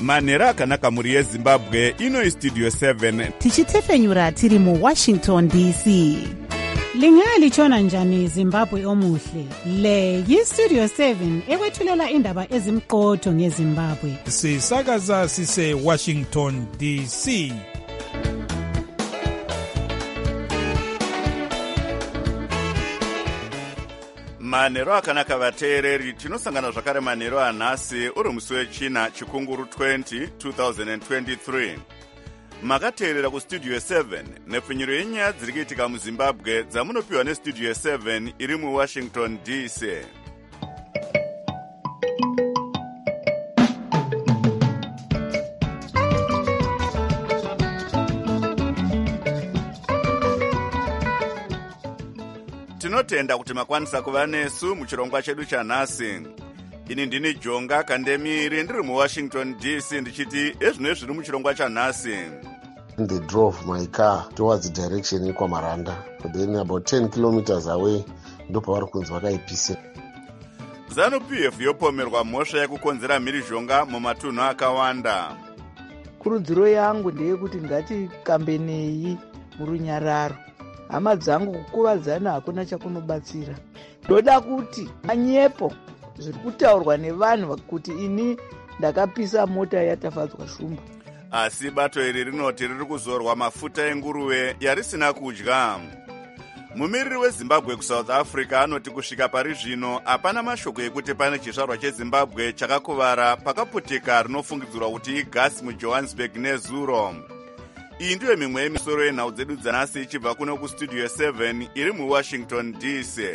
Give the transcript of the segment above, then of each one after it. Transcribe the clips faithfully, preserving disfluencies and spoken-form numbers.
manhero akanaka mhuri yezimbabwe. Ino istudio seven tichitefenyura tiri muwashington D C. Lingalitshona njani Zimbabwe omuhle? Le yistudio seven ekwethulela indaba ezimqotho ngeZimbabwe. Sisakaza sise Washington D C. manhero akanaka vateereri, tinosangana zvakare manhero anhasi uri musi wechina chikunguru twenty twenty twenty-three. Makateerera kustudio seven nepfunyiro yenyaya dziri kuitika muzimbabwe dzamunopiwa nestudio seven iri muwashington D C. Tinotenda kuti makwanisa kuva nesu muchirongwa chedu chanhasi. Ini ndini Jonga Kandemiri ndiri muwashington D C ndichiti ezvino zviri muchirongwa chanhasi. They drove my car towards the direction yeKwamaranda. Then about ten kilometers away ndopa vari kunzi vakaipisa. ZANU-P F yopomerwa mhosva yekukonzera mhirizhonga mumatunhu akawanda. Kurudziro yangu ndeyekuti ngatikambenei murunyararo. Hama dzangu kukuvadzana hakuna chakunobatsira. Ndoda kuti manyepo zviri kutaurwa nevanhu kuti ini ndakapisa mota yatafadzwa shumba. Asi bato iri rinoti riri kuzorwa mafuta enguruve yarisina kudya. Mumiriri weZimbabwe kuSouth Africa anoti kusvika pari zvino hapana mashoko ekuti pane chizvarwa cheZimbabwe chakakuvara pakaputika rinofungidzirwa kuti igasi muJohannesburg nezuro. Iyi ndiyo mimwe yemisoro yenhau dzedu dzanhasi ichibva kuno kustudio seven iri muwashington D C.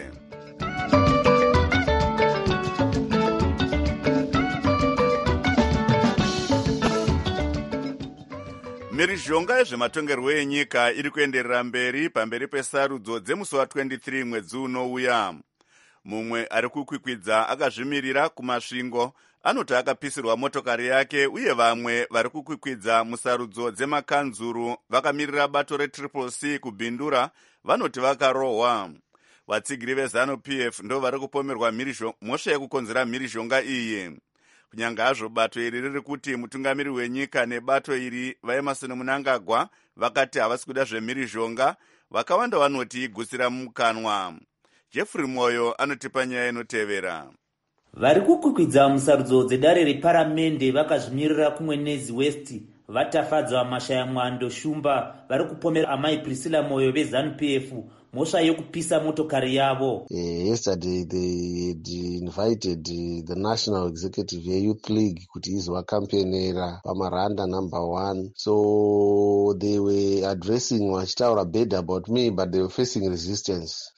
Mhirizhonga yezvematongerwo enyika iri kuenderera mberi pamberi pesarudzo dzemusi wa23 mwedzi unouya. Mumwe ari kukwikwidza akazvimirira kumasvingo anoti akapisirwa motokari yake, uye vamwe vari kukwikwidza musarudzo dzemakanzuru vakamirira bato retriple C kubhindura vanoti vakarohwa. Vatsigiri veZANU-P F ndo vari kupomerwa mhosva yekukonzera mhirizhonga iyi. Kunyanga hazvo bato iri riri kuti mutungamiri wenyika nebato iri vaEmerson Mnangagwa vakati havasi kuda zvemhirizhonga, vakawanda vanoti igusira mukanwa. Jeffrey Moyo anotipa nyaya inotevera. Vari kukwikwidza musarudzo dzedare reparamende vakazvimirira kumwe Nezi West vatafadzwa mashaya mwando shumba vari kupomera amai Priscilla Moyo veZANU-P F mhosva yekupisa motokari yavo. Uh, yesterday they had invited uh, the National Executive Youth League kuti izovakampenera pamaranda number one. So they were addressing vachitaura bad about me, but they were facing resistance.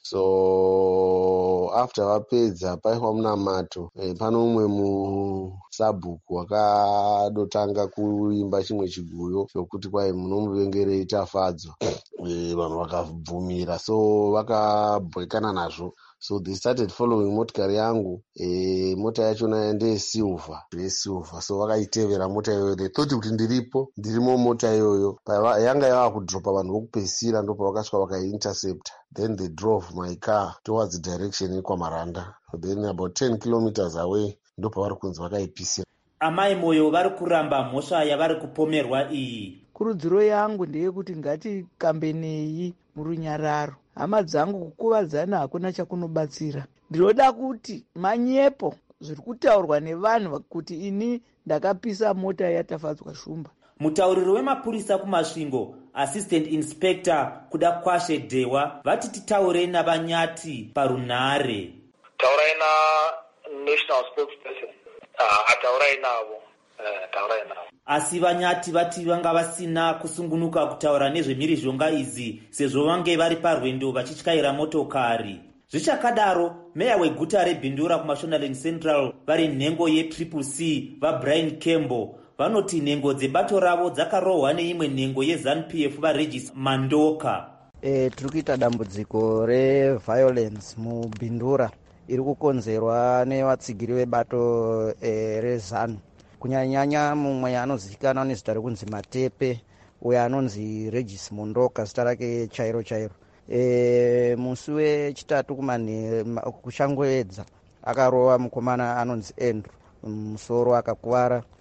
So after vapedza paiwa munamato, eh, pano umwe musabhuku wakadotanga kuimba chimwe chiguyo chokuti kwai munomuvengerei tafadzwa. Eh, vanhu vakabvumira, so vakabhekana nazvo. So they started following motikari yangu. E, mota yachona ndeyesilver, yesilver. So vakaitevera mota iyoyo. They thought kuti ndiripo, ndirimo mota iyoyo. Yanga yava kudropa vanhu vokupesira ndopa vakasvika vakaiintercepta. Then they drove my car towards the direction yeKwamaranda. Then about ten kilometers away ndopa vari kunzi vakaipisira. Amai Moyo vari kuramba mhosva yavari kupomerwa iyi. Kurudziro yangu ndeyekuti ngatikambenei murunyararo. Hama dzangu kukuvadzana hakuna chakunobatsira. Ndinoda kuti manyepo zviri kutaurwa nevanhu kuti ini ndakapisa mota yatafadzwa shumba. Mutauriri wemapurisa kumasvingo, Assistant Inspector Kuda Kwashe Dewa, vati titaurei navanyati parunhare. Taurai na National Spokesperson. Ah, ataurai navo. Eh, taurai navo. Asi vanyati vati vanga vasina kusungunuka kutaura nezvemhirizhonga idzi sezvo vange vari parwendo vachityaira motokari. Zvichakadaro, meya weguta rebhindura kuMashonaland Central vari nhengo yetriple C vaBrian Campbell vanoti nhengo dzebato ravo dzakarohwa neimwe nhengo yeZANU-P F vaRegis Mandoka. E, tiri kuita dambudziko reviolence mubhindura iri kukonzerwa nevatsigiri vebato e, rezanu. Kunyanyanya mumwe anozivikanwa nezita rekunzi Matepe, uyo anonzi Regis Mondoka zita rake chairo chairo. E, musi wechitatu kumane kushangoedza akarova mukomana anonzi Andrew musoro akakuvara.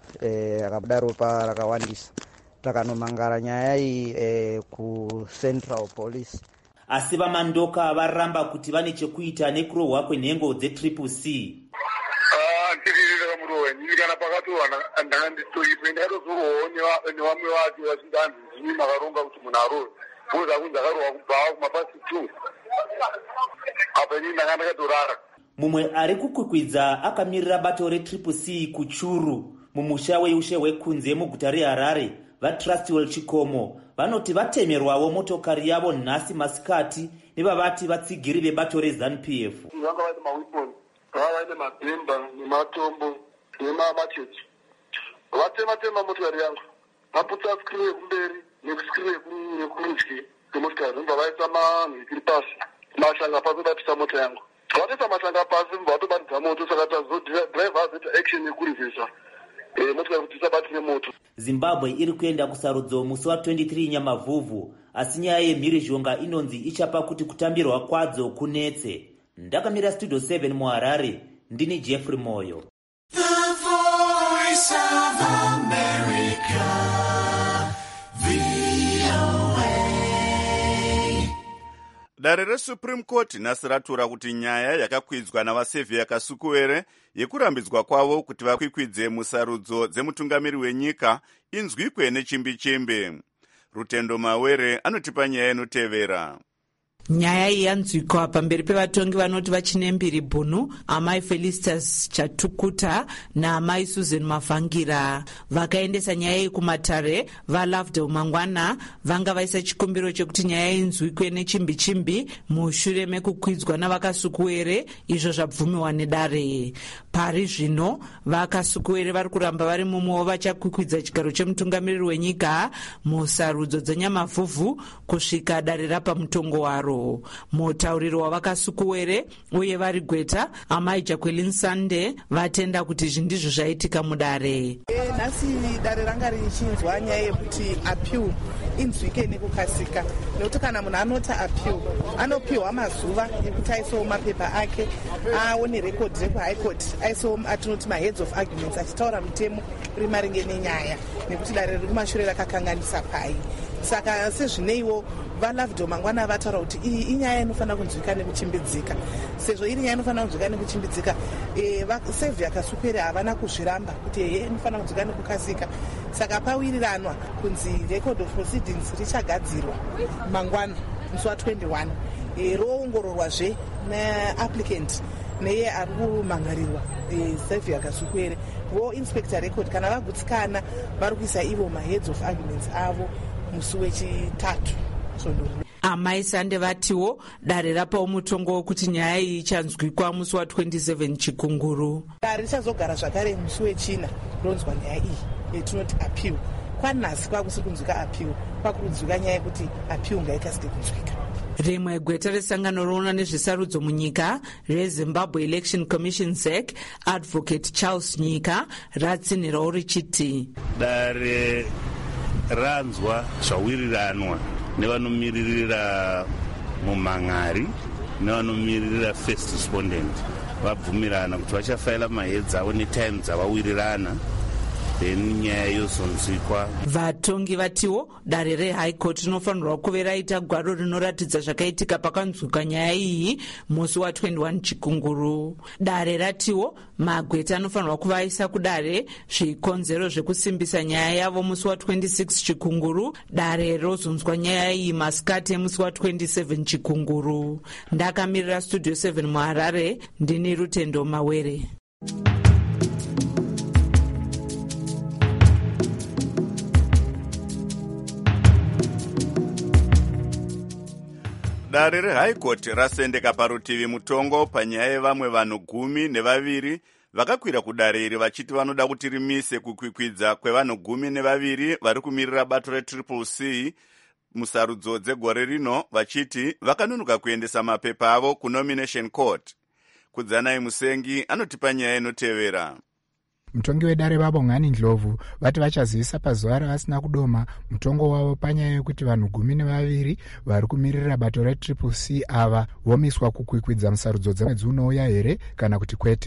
eh, akabuda ropa rakawandisa. Takanomangara nyaya iyi eh, kuCentral Police. Asi vamandoka varamba kuti vane chekuita nekurohwa kwenhengo dzetriple C. Ndiririra murohwe ndikana pakatowana ndakanditoipe ndakatozorohwawo nevamwe vacho vachidandi zvini makaronga kuti munhu arohwe kuza kunzi akarohwa kubva kumapasi two apa inini ndanga ndakatorara. Mumwe ari kukwikwidza akamirira bato retriple C kuchuru mumusha weushe hwekunze muguta reHarare. VaTrustwell Chikomo vanoti vatemerwawo motokari yavo nhasi masikati nevavati vatsigiri vebato reZANU P F. Vanga vaine mawiponi, vanga vaine mabhemba nematombo nemamachechi. Vatema-tema motokari yangu, vaputsa skiri yekumberi nekuskiri yekurudyi kwemotokari, vobva vaisa manhikiri pasi, mashanga pasi vatisa mota yangu. Vatisa mashanga pasi, vobva vatobatidza moto, saka tazodhiraivha azoita action yekurivhesa motokari kuti isabatire moto. Zimbabwe iri kuenda kusarudzo musi wa twenty-three Nyamavhuvhu, asi nyaya yemhirizhonga inonzi ichapa kuti kutambirwa kwadzo kunetse. Ndakamira Studio seven muHarare, ndini Jeffrey Moyo. The Voice of America, V O A. Dare reSupreme Court nhasi ratora kuti nyaya yakakwidzwa navaSaviour Kasukuwere yekurambidzwa kwavo kuti vakwikwidze musarudzo dzemutungamiri wenyika inzwikwe nechimbi-chimbi. Rutendo Mawere anotipa nyaya inotevera. Nyaya iyi yanzwikwa pamberi pevatongi vanoti vachine mbiri Bhunu, amai Felicitas Chatukuta naamai Susan Mavhangira. Vakaendesa nyaya iyi kumatare, vaLovedale Mangwana vanga vaisa chikumbiro chekuti nyaya inzwikwe nechimbi-chimbi mushure mekukwidzwa navakasukuwere, izvo zvabvumiwa nedare. Pari zvino vakasukuwere vari kuramba vari mumwewo vachakwikwidza chigaro chemutungamiriri wenyika musarudzo dzenyamavhuvhu kusvika dare rapamutongo waro. Mutauriro wavakasukuwere uye vari gweta amai Jacqueline Sande vatenda kuti izvi ndizvo zvaitika mudare. E, nhasi dare ranga richinzwa nyaya yekuti appeal inzwike nekukasika, nekuti kana munhu anota appeal anopiwa mazuva ekuti aisawo mapepa ake aone rekodhi rekuhigh court, aisawo atinoti maheads of arguments achitaura mutemo uri maringe nenyaya, nekuti dare riri kumashure rakakanganisa pai. Saka sezvineiwo vaLovedale Mangwana vataura kuti iyi inyaya inofanira kunzwika nekuchimbidzika. Sezvo iri nyaya inofanira kunzwika nekuchimbidzika, e, vaSaviour Kasukuwere havana kuzviramba kuti ehe inofanira kunzwika nekukasika. Saka pawiriranwa kunzi record of proceedings richagadzirwa mangwana musi wa twenty-one, e, roongororwazve neapplicant neye ari kumangarirwa e, Saviour Kasukuwere. Vo inspector record kana vagutsikana vari kuisa ivo maheads of arguments avo musi wechitatu. Amai Sande vatiwo dare rapawo mutongo wokuti nyaya iyi ichanzwikwa musi wa twenty-seven Chikunguru. Dare richazogara zvakare musi wechina ronzwa nyaya iyi yetinoti appeal. Kwanhasi kwakusi kunzwika appeal, kwakunzwika nyaya yekuti appeal ngaikasike kunzwika. Rimwe gweta resangano roona nezvesarudzo munyika reZimbabwe Election Commission Z E C, Advocate Charles Nyika ratsinhirawo richiti dare ranzwa zvawiriranwa nevanomiririra mumhan'ari nevanomiririra first respondent, vabvumirana kuti vachafaila maheads avo netime dzavawirirana, then nyaya yozonzwikwa. Vatongi vatiwo dare reHigh Court rinofanirwa kuve raita gwaro rinoratidza zvakaitika pakanzwika nyaya iyi musi wa twenty-one Chikunguru. Dare ratiwo magweta anofanirwa kuvaisa kudare zvikonzero zvekusimbisa nyaya yavo musi wa twenty-six Chikunguru. Dare rozonzwa nyaya iyi masikati emusi wa twenty-seven Chikunguru. Ndakamirira Studio seven muHarare, ndini Rutendo Mawere. Dare reHigh Court rasendeka parutivi mutongo panyaya yevamwe vanhu gumi nevaviri vakakwira kudare iri vachiti vanoda kuti rimise kukwikwidza kwevanhu gumi nevaviri vari kumirira bato reTriple C musarudzo dzegore rino, vachiti vakanonoka kuendesa mapepa avo kuNomination Court. Kudzanai Musengi anotipa nyaya inotevera. Mutongi wedare vavo Ng'ani Ndlovu vati vachazivisa pazuva ravasina kudoma mutongo wavo panyaya yekuti vanhu gumi nevaviri vari kumirira bato reTriple C ava vomiswa kukwikwidza musarudzo dzemwedzi unouya here kana kuti kwete.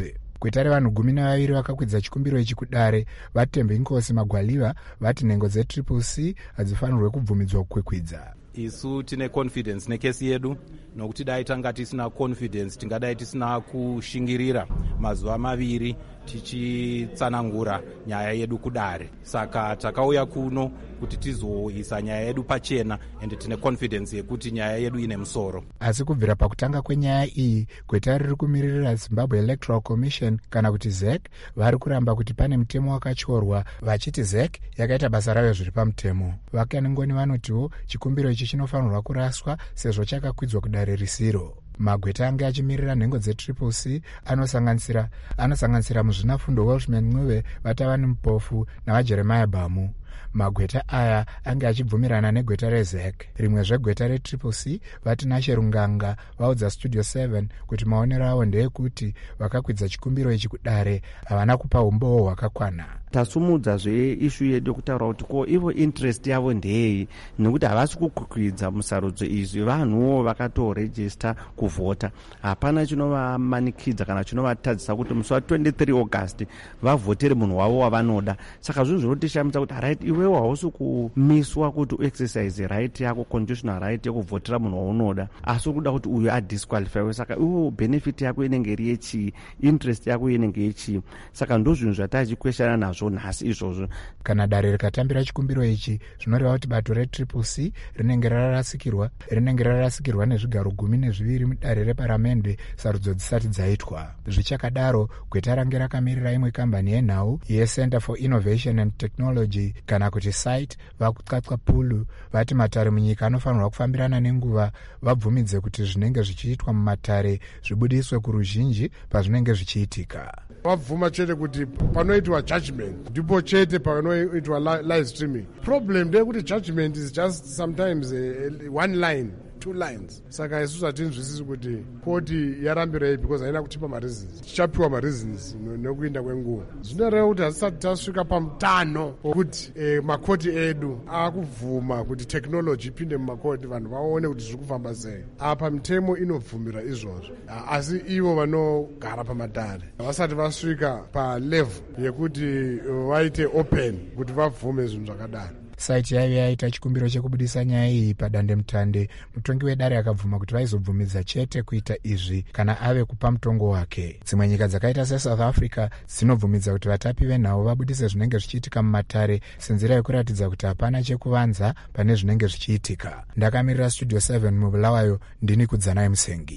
Gweta revanhu gumi navaviri vakakwidza chikumbiro ichi kudare vatembe Nkosi Magwaliva vati nhengo dzetriple C hadzifanirwe kubvumidzwa kukwikwidza. Isu tine confidence nekesi yedu, nokuti dai tanga tisina confidence tingadai tisina kushingirira mazuva maviri tichitsanangura nyaya yedu kudare. Saka takauya kuno kuti tizoisa nyaya yedu pachena ende tine confidence yekuti nyaya yedu ine musoro. Asi kubvira pakutanga kwenyaya iyi, gweta riri kumiririra Zimbabwe Electoral Commission kana kuti Z E C vari kuramba kuti pane mutemo wakachorwa, vachiti Z E C yakaita basa rayo zviri pamutemo. Vakaningoni vanotiwo chikumbiro ichi chinofanirwa kuraswa sezvo chakakwidzwa kudare risiro. Magweta ange achimirira nhengo dzetriple C anosanganisira anosanganisira muzvinafundo Welshman Ncube, Vatavani Mupofu navaJeremiah Bamu. Magweta aya ange achibvumirana negweta reZ E C. Rimwe zvegweta retriple C vati Nashe Runganga vaudza Studio seven kuti maonero avo ndeyekuti vakakwidza chikumbiro ichi kudare havana kupa umbowo hwakakwana. Tasumudza zve ishu yedu yokutaura kuti ko ivo interest yavo ndei, nekuti havasi kukwikwidza musarudzo izvi, vanhuwo vakatorejista kuvhota. Hapana chinovamanikidza kana chinovatadzisa kuti musi wa twenty-three August vavhotere munhu wavo wavanoda. Saka zvinhu zvinotishamisa kuti right, iwewo hausi kumiswa kuti uexercise right yako, constitutional right yekuvhotera munhu waunoda, asi kuda kuti uyu adisqualify. Saka iwo benefit yako inenge iri yechii, interest yako inenge yechii. Saka ndo zvinhu zvatachikweshana nazvo nhasi izvozvo. Kana dare rikatambira chikumbiro ichi, zvinoreva kuti bato retriple C rinenge rarasikirwa rinenge rarasikirwa nezvigaro gumi nezviviri mudare reparamende sarudzo dzisati dzaitwa. Zvichakadaro, gweta range rakamirira imwe kambani yenhau yeCenter for Innovation and Technology kana kuti site vakutsvatsva pulu vati matare munyika anofanirwa kufambirana nenguva, vabvumidze kuti zvinenge zvichiitwa mumatare zvibudiswe kuruzhinji pazvinenge zvichiitika. Vabvuma chete kuti panoitwa judgment ndipo chete panoitwa live streaming. Problem ndeyekuti judgment is just sometimes a, one line, two lines. Saka isusu hatinzwisisi kuti koti yarambirei because haina kutipa mareasons. Tichapiwa mareasons nekuinda kwenguva. Zvinoreva kuti hatisati tasvika pamutano wokuti eh, makoti edu akuvhuma kuti technology ipinde mumakoti vanhu vaone kuti zviri kufamba sei. Apa mitemo inobvumira izvozvo, asi ivo vanogara pamadare vasati vasvika palevel yekuti vaite open kuti vabvume zvinhu zvakadaro. Saiti yaive yaita chikumbiro chekubudisa nyaya iyi padandemutande. Mutongi wedare akabvuma kuti vaizobvumidza chete kuita izvi kana ave kupa mutongo wake. Dzimwe nyika dzakaita seSouth Africa dzinobvumidza kuti vatapi venhau vabudise zvinenge zvichiitika mumatare senzira yekuratidza kuti hapana chekuvanza pane zvinenge zvichiitika. Ndakamirira Studio seven mubulawayo, ndini Kudzanai Musengi.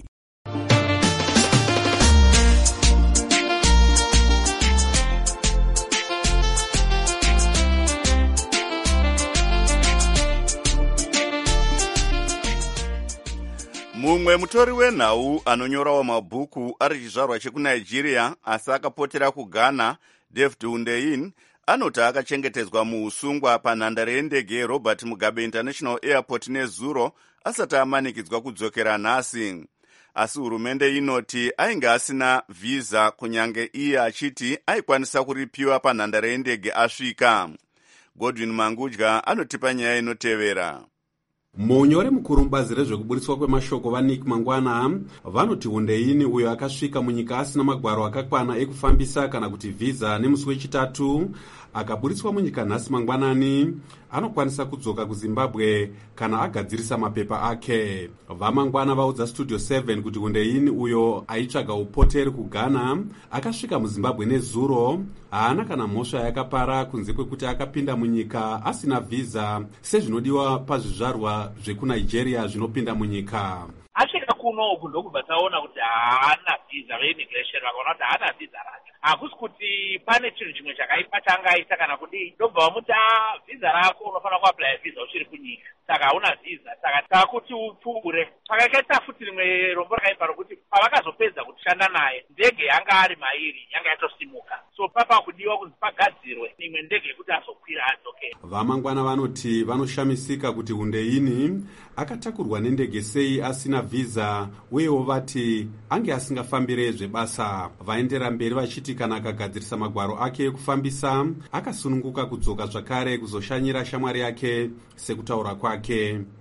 Mumwe mutori wenhau anonyorawo mabhuku ari chizvarwa chekunigeria asi akapotera kughana, David Hundeyin anoti akachengetedzwa muusungwa panhandare yendege yeRobert Mugabe International Airport nezuro asati amanikidzwa kudzokera nhasi. Asi hurumende inoti ainge asina visa kunyange iye achiti aikwanisa kuripiwa panhandare yendege asvika. Godwin Mangudya anotipa nyaya inotevera. Munyori mukuru mubazi rezvekuburitswa kwemashoko vaNick Mangwana vanoti Hundeyin uyo akasvika munyika asina magwaro akakwana ekufambisa kana kuti visa nemusi wechitatu akaburitswa munyika nhasi mangwanani anokwanisa kudzoka kuZimbabwe kana agadzirisa mapepa ake. VaMangwana vaudza Studio seven kuti Hundeyin uyo aitsvaga upoteri kuGhana akasvika muZimbabwe nezuro haana kana mhosva yakapara kunze kwekuti akapinda munyika asina visa sezvinodiwa pazvizvarwa zvekunigeria zvinopinda munyika. Asvika kunoku ndokubva taona kuti haana visa veimmigration vakaona kuti haana visa rake. Hakusi kuti pane chinhu chimwe chakaipa changaita kana kudii, ndobva vamuti visa rako unofanira kuapply visa uchiri kunyika, saka hauna visa, saka takuti upfuure. Pakakaita futi rimwe rombo rakaipa rokuti pavakazopedza kushanda naye ndege yanga ari mairi yanga yatosimuka, so papa kudiwa kunzi pagadzirwe imwe ndege yekuti azokwira adzokera. VaMangwana vanoti vanoshamisika kuti Hundeyin akatakurwa nendege sei asina visa, uyewo vati ange asingafambire zvebasa. Vaendera mberi vachiti kana akagadzirisa magwaro ake ekufambisa akasununguka kudzoka zvakare kuzoshanyira shamwari yake sekutaura kwake.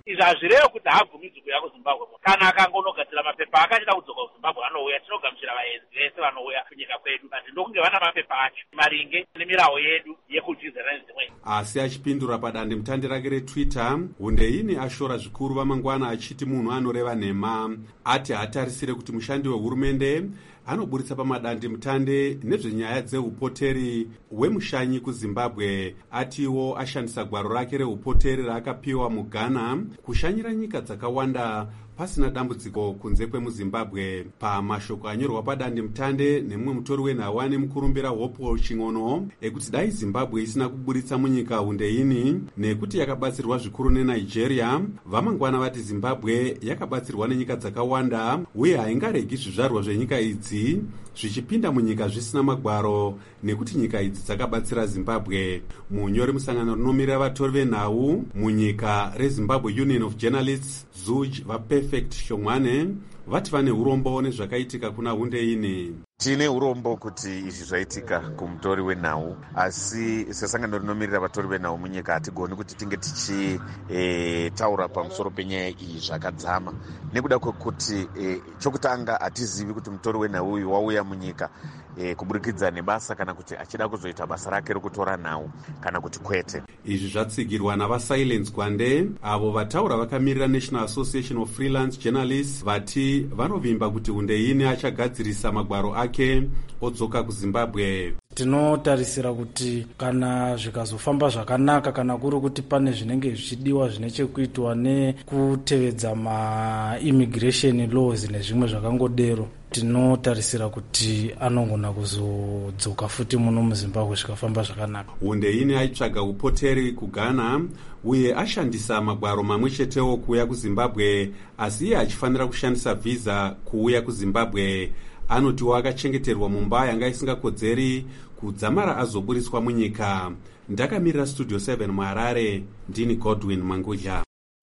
izvi hazvirevo kuti haabvumidzwi kuuya kuzimbabwe. Kana akangonogadzira mapepa akachida kudzoka kuzimbabwe anouya, tinogamuchira vaenzi vese vanouya kunyika kwedu, asi ndokunge vana mapepa acho maringe nemirawo yedu yekutizana nezvimwe. Asi achipindura padande mutande rake retwitter, Hundeini ashora zvikuru vamangwana achiti munhu anoreva nhema. Ati hatarisire kuti mushandi wehurumende anoburitsa pamadande mutande nezvenyaya dzeupoteri hwemushanyi kuzimbabwe. Atiwo ashandisa gwaro rake reupoteri raakapiwa mughana kushanyira nyika dzakawanda pasina dambudziko kunze kwemuzimbabwe. Pamashoko anyorwa padande mutande nemumwe mutori wenhau nemukurumbira Hope Ching'ono ekuti dai Zimbabwe isina kuburitsa munyika Hundeini nekuti yakabatsirwa zvikuru neNigeria, vamangwana vati Zimbabwe yakabatsirwa nenyika dzakawanda uye haingaregi zvizvarwa zvenyika idzi zvichipinda munyika zvisina magwaro nekuti nyika idzi dzakabatsira Zimbabwe. Munyori musangano rinomirira vatori venhau munyika reZimbabwe Union of Journalists Z U J vaPerfect Shongwane vati vane urombo nezvakaitika kuna Hundeini. Tine urombo kuti izvi zvaitika kumutori wenhau, asi sesangano rinomirira vatori venhau munyika hatigoni kuti tinge tichitaura e, pamusoro penyaya iyi zvakadzama, nekuda kwekuti e, chokutanga hatizivi kuti mutori wenhau uyu wauya munyika e, kuburikidza nebasa kana kuti achida kuzoita basa rake rekutora nhau kana kuti kwete. Izvi zvatsigirwa navaSilence Gwande, avo vataura vakamirira National Association of Freelance Journalists, vati vanovimba kuti Hundeini achagadzirisa magwaro ake odzoka kuZimbabwe. Tinotarisira kuti kana zvikazofamba zvakanaka, kana kuri kuti pane zvinenge zvichidiwa zvine chekuitwa nekutevedza ma-immigration laws nezvimwe zvakangodero, tinotarisira kuti anogona kuzodzoka futi muno muZimbabwe zvikafamba zvakanaka. Hundeini aitsvaga upoteri kuGhana uye ashandisa magwaro mamwe chetewo kuuya kuZimbabwe, asi iye achifanira kushandisa visa kuuya kuZimbabwe. Anotiwa akachengeterwa mumba yanga isingakodzeri kudzamara azoburiswa munyika. Ndakamirira Studio seven muHarare, ndini Godwin Mangudya.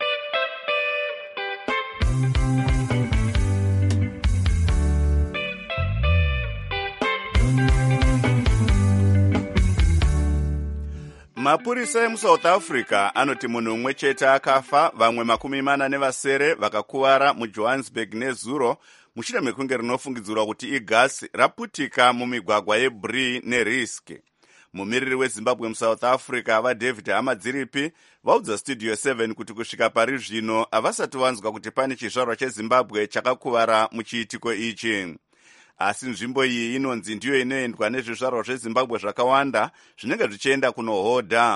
Mapurisa emuSouth Africa anoti munhu umwe chete akafa, vamwe makumi mana nevasere vakakuwara muJohannesburg nezuro mushure mekunge rinofungidzirwa kuti igasi raputika mumigwagwa yeBree neRisk. Mumiriri weZimbabwe muSouth Africa vaDavid Hamadziripi vaudza Studio seven kuti kusvika pari zvino havasati vanzwa kuti pane chizvarwa cheZimbabwe chakakuwara muchiitiko ichi. Asi nzvimbo iyi inonzi ndiyo inoendwa nezvizvarwa zveZimbabwe zvakawanda zvinenge zvichienda kunohodha.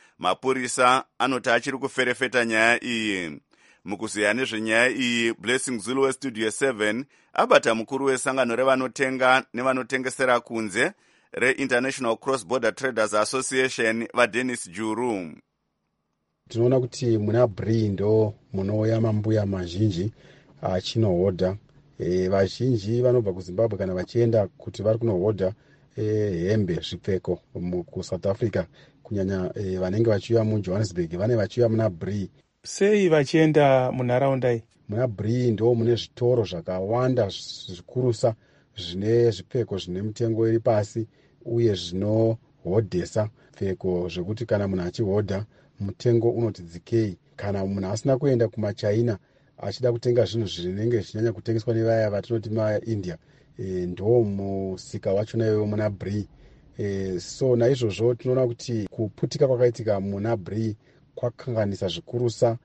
Mapurisa anoti achiri kuferefeta nyaya iyi. Mukuziya nezvenyaya iyi, Blessing Zulu weStudio seven abata mukuru wesangano revanotenga nevanotengesera kunze reInternational Cross Border Traders Association vaDennis Juru. Tinoona kuti muna Bree ndo munouya mambuya mazhinji achinohodha. E, vazhinji vanobva kuZimbabwe kana vachienda kuti vari kunohodha e, hembe zvipfeko kuSouth Africa, kunyanya e, vanenge vachiuya muJohannesburg vane vachiuya muna Bree. Sei vachienda munharaunda iyi? Muna Bree ndo mune zvitoro zvakawanda zvikurusa zvine zvipfeko zvine mitengo iri pasi uye zvinohodhesa pfeko zvekuti kana munhu achihodha mutengo unoti dzikei. Kana munhu asina kuenda kumaChina achida kutenga zvinhu zvinenge zvichinyanya kutengeswa nevaya vatinoti maIndia, e, ndo musika wachona iyoyo muna Bree. E, so naizvozvo tinoona kuti kuputika kwakaitika muna Bree kwakanganisa zvikurusa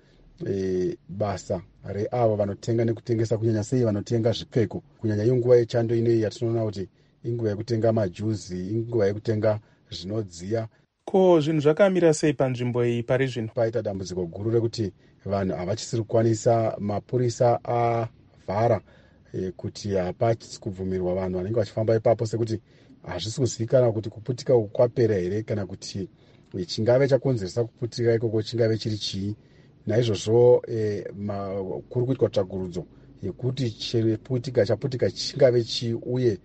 e, basa reavo vanotenga nekutengesa, kunyanya sei vanotenga zvipfeko. Kunyanya inguva yechando inoyi yatinoona kuti inguva yekutenga majuzi, inguva yekutenga zvinodziya. Ko zvinhu zvakamira sei panzvimbo iyi pari zvino? Paita dambudziko guru rekuti vanhu havachisiri kukwanisa, mapurisa avhara e, kuti hapachisi kubvumirwa vanhu vanenge vachifamba ipapo, sekuti hazvisi kuzivikanwa kuti kuputika uku kwapera here kana kuti e, chingave chakonzeresa kuputika ikoko chingave chiri chii. Naizvozvo e, kuri kuitwa tsvagurudzo yekuti chiputika chaputika chingave chii uye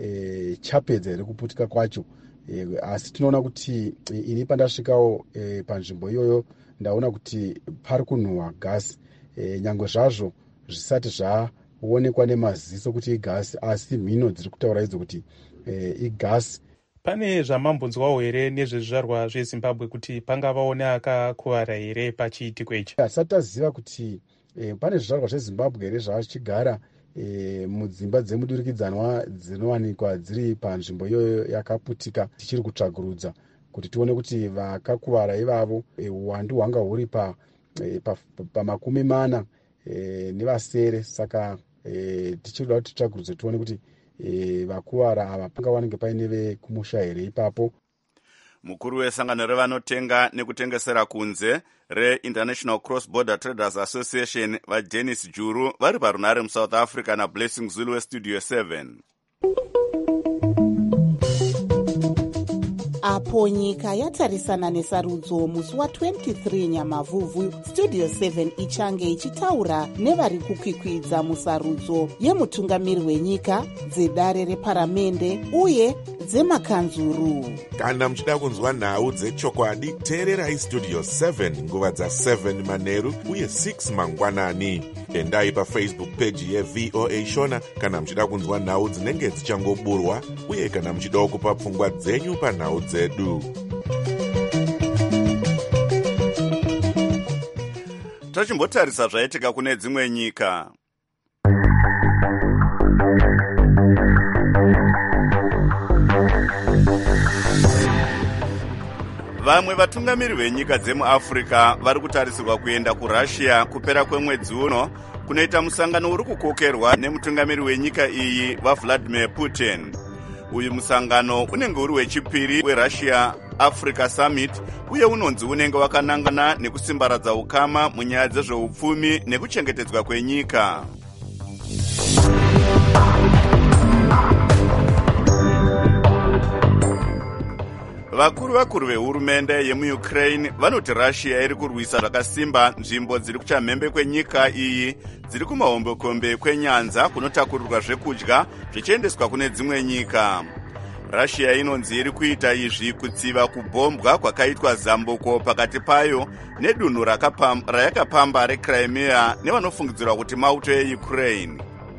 e, chapedza here kuputika kwacho. E, asi tinoona kuti e, ini pandasvikawo e, panzvimbo iyoyo ndaona kuti pari kunhuhwa gasi, e, nyangwe zvazvo zvisati zvaonekwa nemaziso kuti igasi, asi mhino dziri kutaura idzo kuti e, igasi. pane zvamambonzwawo here nezvezvizvarwa zvezimbabwe kuti pangavawo neakakuvara here pachiitiko ichi? Hasati taziva kuti eh, pane zvizvarwa zvezimbabwe here zvachigara E, mudzimba dzemudurikidzanwa dzinowanikwa dziri panzvimbo iyoyo yakaputika. Tichiri kutsvagurudza kuti tione kuti vakakuvara ivavo e, uwandu hwanga huri pa, e, pa, pa makumi mana e, nevasere. Saka e, tichirida kuti titsvagurudze tione kuti e, vakuvara ava pangawanike paine vekumusha here ipapo. Mukuru wesangano revanotenga nekutengesera kunze re-International Cross Border Traders Association vaDennis Juru vari parunare muSouth Africa naBlessing Zulu weStudio seven. Apo nyika yatarisana nesarudzo musi wa23 Nyamavhuvhu, Studio seven ichange ichitaura nevari kukwikwidza musarudzo yemutungamiri wenyika, dzedare reparamende uye dzemakanzuru. Kana muchida kunzwa nhau dzechokwadi, teererai Studio seven nguva dza7 manheru uye six mangwanani. Endai paFacebook page yeV O A Shona kana muchida kunzwa nhau dzinenge dzichangoburwa uye kana muchida kupa pfungwa dzenyu panhau dzedu. Tachimbotarisa zvaitika kune dzimwe nyika. Vamwe vatungamiri venyika dzemuAfrica vari kutarisirwa kuenda kuRussia kupera kwemwedzi uno kunoita musangano uri kukokerwa nemutungamiri wenyika iyi vaVladimir Putin. Uyu musangano unenge uri wechipiri weRussia Africa Summit uye unonzi unenge wakanangana nekusimbaradza ukama munyaya dzezveupfumi nekuchengetedzwa kwenyika. Vakuru vakuru vehurumende yemuUkraine vanoti Russia iri kurwisa zvakasimba nzvimbo dziri kuchamhembe kwenyika iyi dziri kumahombekombe kwenyanza kunotakurirwa zvekudya zvichiendeswa kune dzimwe nyika. Russia inonzi iri kuita izvi kutsiva kubhombwa kwakaitwa zambuko pakati payo nedunhu rayakapamba reCrimea nevanofungidzirwa kuti mauto eUkraine.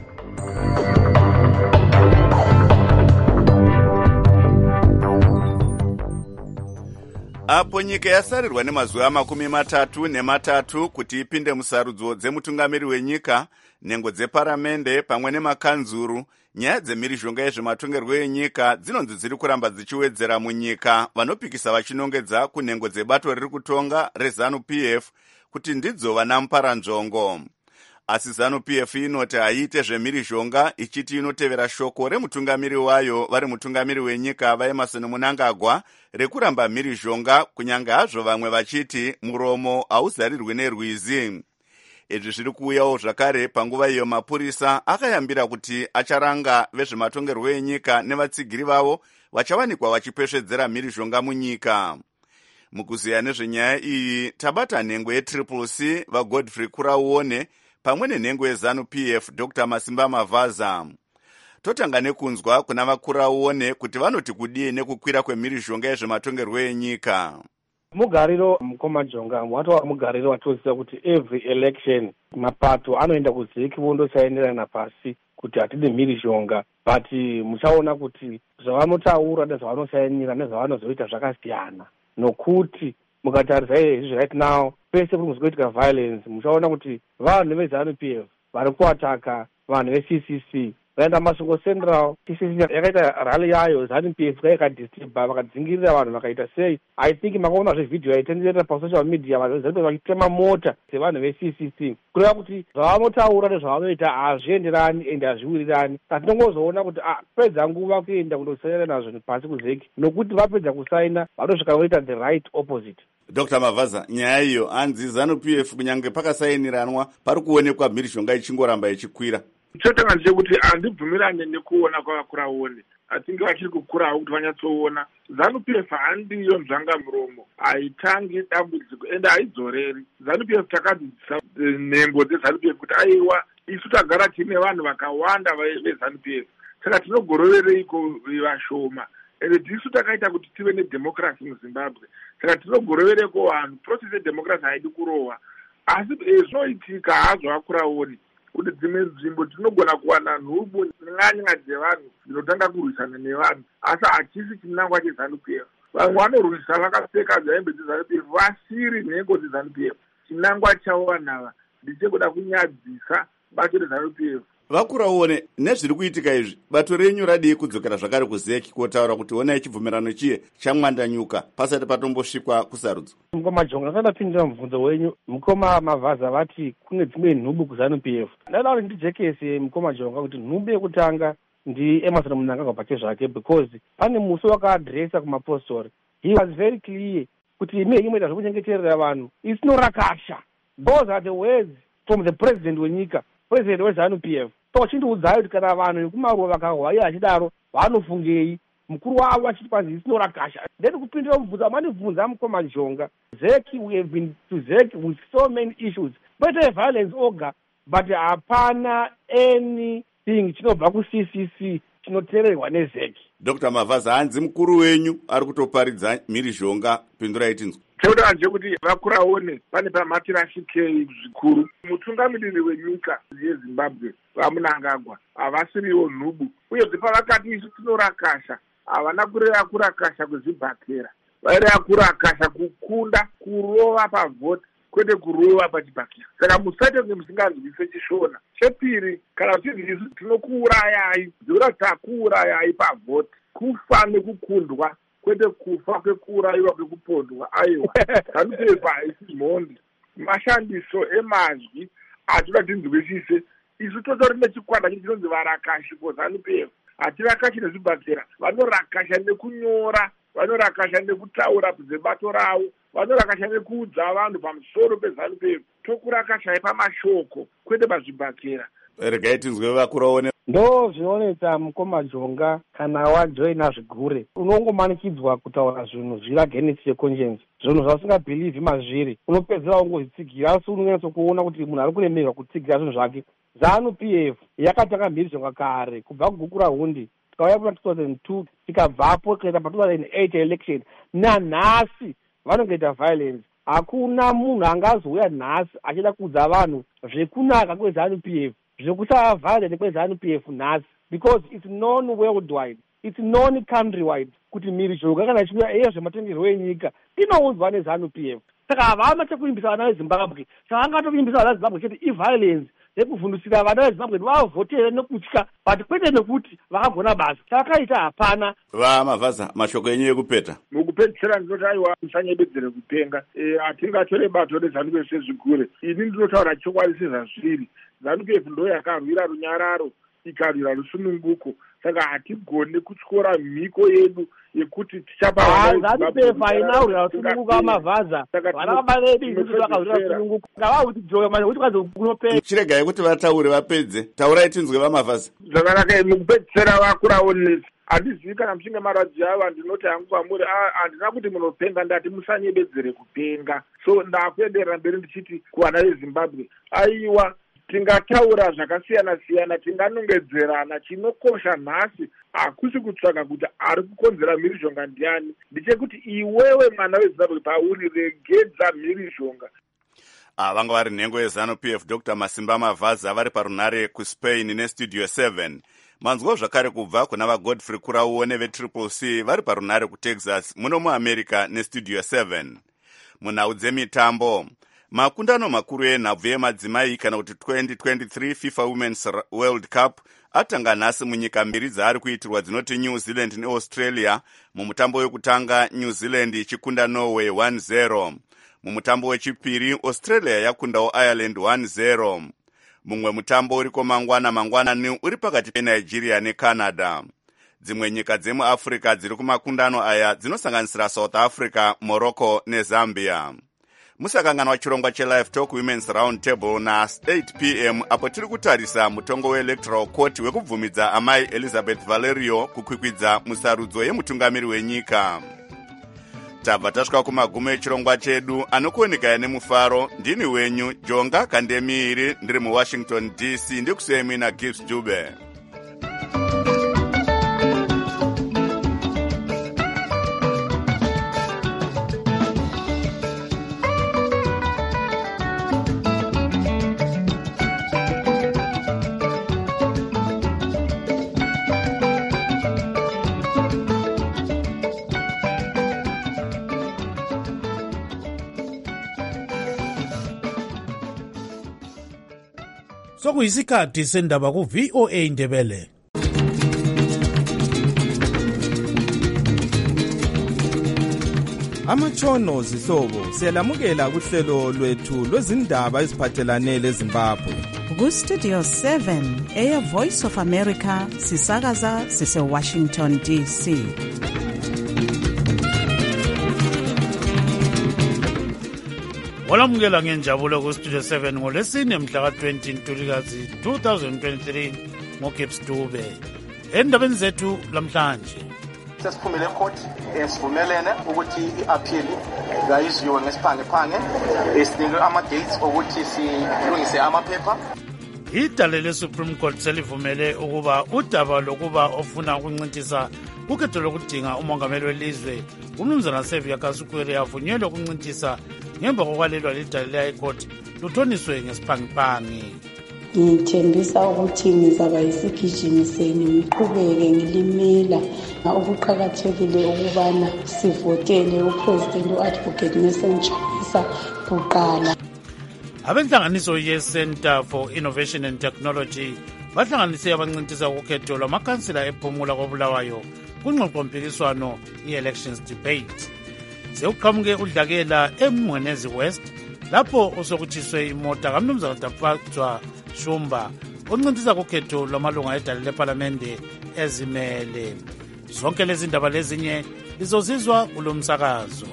Apo nyika yasarirwa nemazuva makumi matatu nematatu kuti ipinde musarudzo dzemutungamiri wenyika, nhengo dzeparamende pamwe nemakanzuru, nyaya dzemhirizhonga yezvematongerwo enyika dzinonzi dziri kuramba dzichiwedzera munyika, vanopikisa vachinongedza kunhengo dzebato riri kutonga reZANU-P F kuti ndidzo vana muparanzvongo. Asi ZANU-P F inoti haiite zvemhirizhonga, ichiti inotevera shoko remutungamiri wayo vari mutungamiri wenyika vaEmerson Mnangagwa rekuramba mhirizhonga, kunyange hazvo vamwe vachiti muromo hauzarirwi nerwizi. Izvi zviri kuuyawo zvakare panguva iyo mapurisa akayambira kuti acharanga vezvematongerwo enyika nevatsigiri vavo vachawanikwa vachipesvedzera mhirizhonga munyika. Mukuziya nezvenyaya iyi tabata nhengo yeTriple C vaGodfrey Kurauone pamwe nenhengo yeZANU-P F Doctor Masimba Mavaza. Totanga nekunzwa kuna vaKurauone kuti vanoti kudii nekukwira kwemhirizhonga yezvematongerwo enyika. Mugariro mukoma Jonga watova mugariro watoziva kuti every election mapato anoenda kuzeki vondosainirana pasi kuti hatidi mhirizhonga, but muchaona kuti zvavanotaura nezvavanosainira nezvavanozoita zvakasiyana, nokuti mukatarisa izvi right now pese kuri kuzoitika violence muchaona kuti vanhu veZANU-P F vari kuataka vanhu veC C C. Vaenda Masvingo Central, C C C yakaita rally yayo, ZANU-P F yakadisturba vakadzingirira vanhu vakaita sei. I think makaona zvevidhio yaitenderera pasocial media vanhu veZANU-P F vachitema mota dzevanhu veC C C. Kureva kuti zvavanotaura nezvavanoita hazvienderani ende hazviwirirani. Tinongozoona kuti ah, pedza nguva kuenda kundosaina nazvo pasi kuzeki, nokuti vapedza kusaina vanosvika voita the right opposite. Doctor Mavaza, nyaya iyo hanzi ZANU-P F kunyange pakasainiranwa pari kuonekwa mhirizhonga ichingoramba ichikwira. Chotanga ndechekuti handibvumirane nekuona kwavaKurauone. Atinge vachiri kukurawo kuti vanyatsoona ZANU-P F handiyo nzvangamuromo, haitangi dambudziko ende haidzoreri. ZANU-P F takadzidzisa nhengo dzeZANU-P F kuti aiwa isu tagara tine vanhu vakawanda veZANU-P F, saka tinogorovereiko vashoma, ende tisu takaita kuti tive nedhemokirasi muZimbabwe, saka tinogorovereko vanhu. Process yedhemokirasi haidi kurohwa, asi zvinoitika hazvo vaKurauone kuti dzimwe nzvimbo tinogona kuwana nhubu n'anya dzevanhu dzinotanga kurwisana nevanhu, asi hachisi chinangwa chezanu p f. Vamwe vanorwisa vakapfeka hembe dzezanu p f vasiri nhengo dzezanu p f. Chinangwa chavo vanhava ndichekuda kunyadzisa bato rezanu p f. Vakuraone nezviri kuitika izvi, bato renyu radii kudzokera zvakare kuzeki kotaura kuti onai chibvumirano chiye chamwandanyuka pasati patombosvikwa kusarudzo. Mukoma Jonga akandapindira mubvunzo wenyu. Mukoma Mavhaza vati kune dzimwe nhubu kuzanu p f. Ndada kuti ndijekese Mukoma Jonga kuti nhubu yekutanga ndi Emerson Mnangagwa pache zvake, because pane musi wakaadresa kumapostori. He was very clear kuti ime imoita zvekunyengeterera vanhu isino rakasha. Those are the words from the president wenyika, president wezanu p f. So chindiudzayo kuti kana vanhu vekumaruwa vakahwaiya achidaro vanofungei, mukuru wavo achiti panzi isino rakasha. Then kupindira mubvunzo amanibvunza Mukoma Jonga, Zeki, we have been to Zeki with so many issues, better violence oga, but hapana anything chinobva ku-C C C chinoteererwa nezeki. Doctor Mavhaza, hanzi mukuru wenyu ari kutoparidza mhirizhonga, pindurai tinzwa. Cheuda nje kuti vakuraone pane pamatirashikei zvikuru. Mutungamiriri wenyika yeZimbabwe vaMnangagwa havasiriwo nhubu, uyezve pavakati isu tinorakasha havana kureva kurakasha kwezvibhakera, vaireva kurakasha kukunda kurova pavhoti kwete kurova pachibhakera. Saka musaite kunge musinganzwise chishona. Chepiri, kana kuti isu tinokuurayai, zvokuti takuurayai pavhoti, kufa nekukundwa kwete kufa kwekuurayiwa kwekupondwa. Aiwa, zanu-p f haisi mhondi. Mashandiso emazwi atoda tinzwisise. Isu totori nechikwata chiti chinonzi varakashi kozanu-p f. Hatirakashi nezvibhakera, vanorakasha nekunyora, vanorakasha nekutaura dzebato ravo, vanorakasha nekuudza vanhu pamusoro pezanu-p f. Tokurakashai pamashoko kwete pazvibhakera. Regai tinzwe vakuraone. Ndo zvinoonetsa Mukoma Jonga kana wajoina zvigure unongomanikidzwa kutaura zvinhu zviri against your conscience, zvinhu zvausingabhilivhi mazviri, unopedzera ungozvitsigira, asi unonyatso kuona kuti munhu ari kuremerwa kutsigira zvinhu zvake. zanu-p f yakatanga mhirizhonga kare kubva kugukura hundi tikauya kuna two thousand two tikabvapo kuenda pa two thousand eight election, nanhasi vanongoita violence. Hakuna munhu angazouya nhasi achida kuudza vanhu zvekunaka kwezanu-p f, zvekusava violent kwezanu-p f nhasi, because it's known worldwide, it's known countrywide kuti mhirizhonga kana ichiuya eyo zvematongerwo enyika inounzwa nezanu-p f. Saka havana chekuimbisa vana veZimbabwe, chavangatoimbisa vana veZimbabwe chete i-violence nekuvhundusira vana veZimbabwe kuti vavhotere nekutya, but kwete nekuti vakagona basa. Chakaita hapana. VaMavhaza, mashoko enyu ekupeta. Mukupedzisira ndinoti aiwa musanyebedzere kupenga. Hatingatore bato rezanu-p f sezvigure. Ini ndinotaura chokwadi sezvazviri. zanu-p f ndo yakarwira runyararo, ikarwira rusununguko. Saka hatigone kutyora mhiko yedu yekuti tichapa zanu-p f hainarwira rusununguko aMavhaza. Vana baba vedu isusu vakarwira rusununguko. Ngavakuti joyo manje kuti kwazi kunopedza. Chiregai kuti vataure vapedze. Taurai tinzwe vaMavhaza. Zvakanaka, mukupedzisira vakuraone. Handizivi kana muchinge maradziyava, ndinoti hangu kwamuri handina kuti munopenga, ndati musanyebedzere kupenga. So ndakuenderera mberi ndichiti kuvana veZimbabwe, aiwa tingataura zvakasiyana-siyana, tinganongedzerana. Chinokosha nhasi hakusi kutsvaga kuti ari kukonzera mhirizhonga ndiani, ndechekuti iwewe mwana weZimbabwe pauri regedza mhirizhonga. Vanga vari nhengo yezanu-p f Doctor Masimba Mavhaza vari parunare kuSpain nestudio seven. Manzwa zvakare kubva kuna vaGodfrey Kurauone vetriple C vari parunare kuTexas muno muAmerica nestudio seven. Munhau dzemitambo, makundano makuru enhabvu yemadzimai kana kuti twenty twenty-three FIFA Women's World Cup atanga nhasi munyika mbiri dzaari kuitirwa dzinoti New Zealand neAustralia. Mumutambo wekutanga New Zealand ichikunda Norway one zero. Mumutambo wechipiri Australia yakundawo Ireland one zero. Mumwe mutambo uriko mangwana mangwanani uri pakati peNigeria neCanada. Dzimwe nyika dzemuAfrica dziri kumakundano aya dzinosanganisira South Africa, Morocco neZambia. Musakanganwa chirongwa cheLive Talk Women's Round Table na eight p m apo tiri kutarisa mutongo weElectoral Court wekubvumidza amai Elizabeth Valerio kukwikwidza musarudzo yemutungamiri wenyika. Tabva tasvika kumagumo echirongwa chedu, anokuonekaya nemufaro. Ndini wenyu Jonga Kandemiiri, ndiri muWashington D C, ndikusiyemi naGibbs Dube. sokuyisikhathi sendaba ku-V O A Ndebele. Amatshono zihlobo siyalamukela kuhlelo lwethu lwezindaba eziphathelane leZimbabwe. Ku-Studio seven, Air Voice of America, sisakaza sise-Washington D C. Walamukela ngenjabulo ku-Studio seven ngolesine mhla ka-twenty Ntulikazi twenty twenty-three ngoGibbs Dube. Endabeni zethu lamhlanje. Sesiphumile ecourt esivumelene ukuthi i-appeal ngayizwiwe ngesiphangephange esinikwe ama-dates ukuthi silungise amaphepha. Idale le-Supreme Court selivumele ukuba udaba lokuba ofuna ukuncintisa ukhetho lokudinga umongameli welizwe umnumzana Xavier Kasukuwere avunyelwe ukuncintisa ngemva kokwalelwa lidale le-High Court luthoniswe ngesiphangiphangi. Ngithembisa ukuthi ngizaba yisigijimiseni ngiqhubeke ngilimela okuqhakathekile ukubana sivotele uPresident u-Advocate Nelson Chamisa kuqala. Abenhlanganiso ye-Center for Innovation and Technology bahlanganise abancintisa ukukhetho lwamakhansila ephumula koBulawayo kungxoxompikiswano i-elections debate. Sewuqhamuke udlakela eMngwenezi West lapho osokutshiswe imota kamnumzana Tapazwa Shumba oncintisa kukhetho lwamalunga edale leParlamente ezimele. Zonke lezi ndaba lezinye lizozizwa kulo msakazo.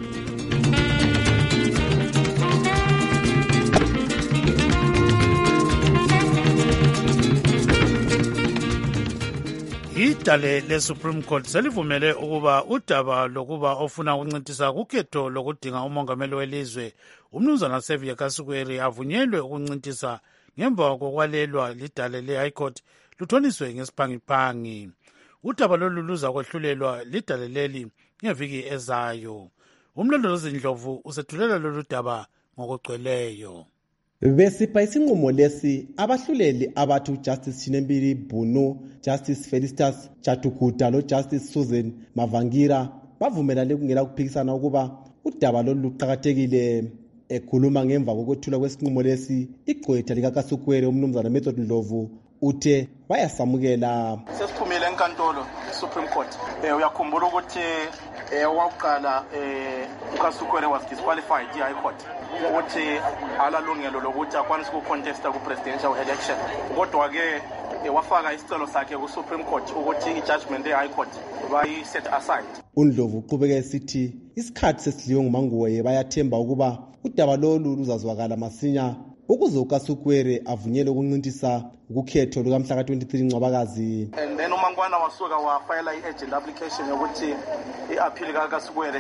Idale le-Supreme Court selivumele ukuba udaba lokuba ofuna ukuncintisa kukhetho lokudinga umongameli welizwe umnumzana Xavier Kasukuwere avunyelwe ukuncintisa ngemva kokwalelwa lidale le-High Court luthoniswe ngesiphangiphangi. Udaba lolu luza kwehlulelwa lidale leli ngeviki ezayo. Umlondolozi Ndlovu usethulela lolu daba ngokugcweleyo. Besipha isinqumo lesi abahluleli abathi uJustice Chinembili Bunu, Justice Felicitas Chatukuta lo Justice Susan Mavangira bavumelane kungela kuphikisana ukuba udaba lolu luqhakathekile. Ekhuluma ngemva kokwethula kwesinqumo lesi igqwetha likaKasukuwere umnumzana Method Ndlovu uthe bayasamukela. Sesiphumile enkantolo Supreme Court. Eh uyakhumbula ukuthi eh waqala eh uKasukuwere was disqualified e-High Court ukuthi alalungelo lokuthi akwanise ukucontesta ku presidential election. Kodwa ke wafaka isicelo sakhe ku Supreme Court ukuthi i-judgment e-High Court bayi set aside. uNdlovu uqhubeka esithi isikhathi sesidliwe nguManguwe bayathemba ukuba udaba lolu luzazwakala masinya ukuze uKasukuwere avunyelwe ukuncintisa ukukhetho lukamhla ka twenty-three Ncwabakazi. And then uMangwana wasuka wafayela i-agent application yokuthi i-appeal kaKasukuwere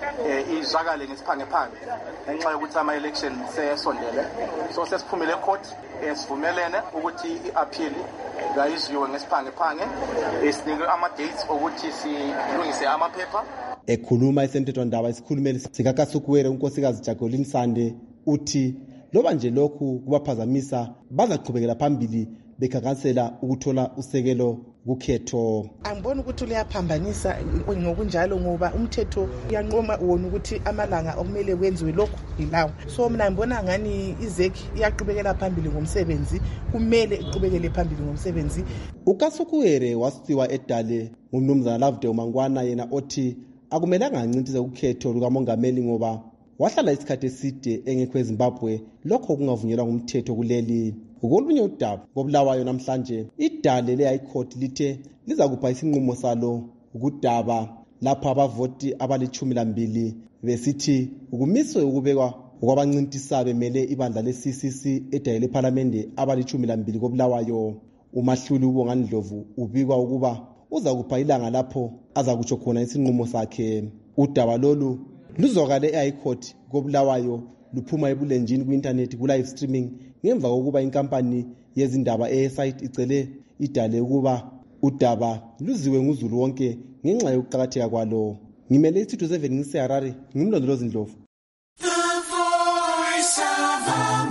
izwakale ngesiphangephange ngenxa yokuthi ama-election seyesondele. So sesiphumile ecourt esivumelene ukuthi i-appeal ngayizwiwe ngesiphangephange esinikwe ama-dates ukuthi silungise amaphepha. Ekhuluma esemthethwandaba isikhulumeli sikaKasukuwere unkosikazi Jacqueline Sande uthi loba nje lokhu kubaphazamisa bazaqhubekela phambili bekhakansela ukuthola usekelo kukhetho. Angiboni ukuthi liyaphambanisa ngokunjalo ngoba umthetho uyanqoma wona ukuthi amalanga okumele kwenziwe lokho yilawo. So mina ngibona ngani izeki iyaqhubekela phambili ngomsebenzi, kumele iqhubekele phambili ngomsebenzi. uKasukuwere wasiwa edale ngumnumzana Lovedale uMangwana yena othi akumelanga ancintise ukhetho lukamongameli ngoba wahlala isikhathi eside engekho eZimbabwe lokho kungavunyelwa ngumthetho kuleli. Ngokolunye udaba koBulawayo namhlanje idale le-High Court lithe liza kupha isinqumo salo ukudaba lapho abavoti abalichumi lambili besithi ukumiswe ukubekwa kwabancintisa bemele ibandla le-C C C edale leParlamente abalichumi lambili koBulawayo. Umahluli uBonga Ndlovu ubikwa ukuba uza kupha ilanga lapho aza kutsho khona isinqumo sakhe. Udaba lolu luzwakale e-High Court koBulawayo luphuma ebulenjini ku-internet ku-live streaming ngemva kokuba inkampani yezindaba e-site icele idale ukuba udaba luziwe nguzulu wonke ngenxa yokuqakatheka kwalo. Ngimele i-Studio seven ngiseHarare ngimlondolozi Ndlovu. The Voice of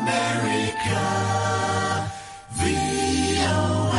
America, V O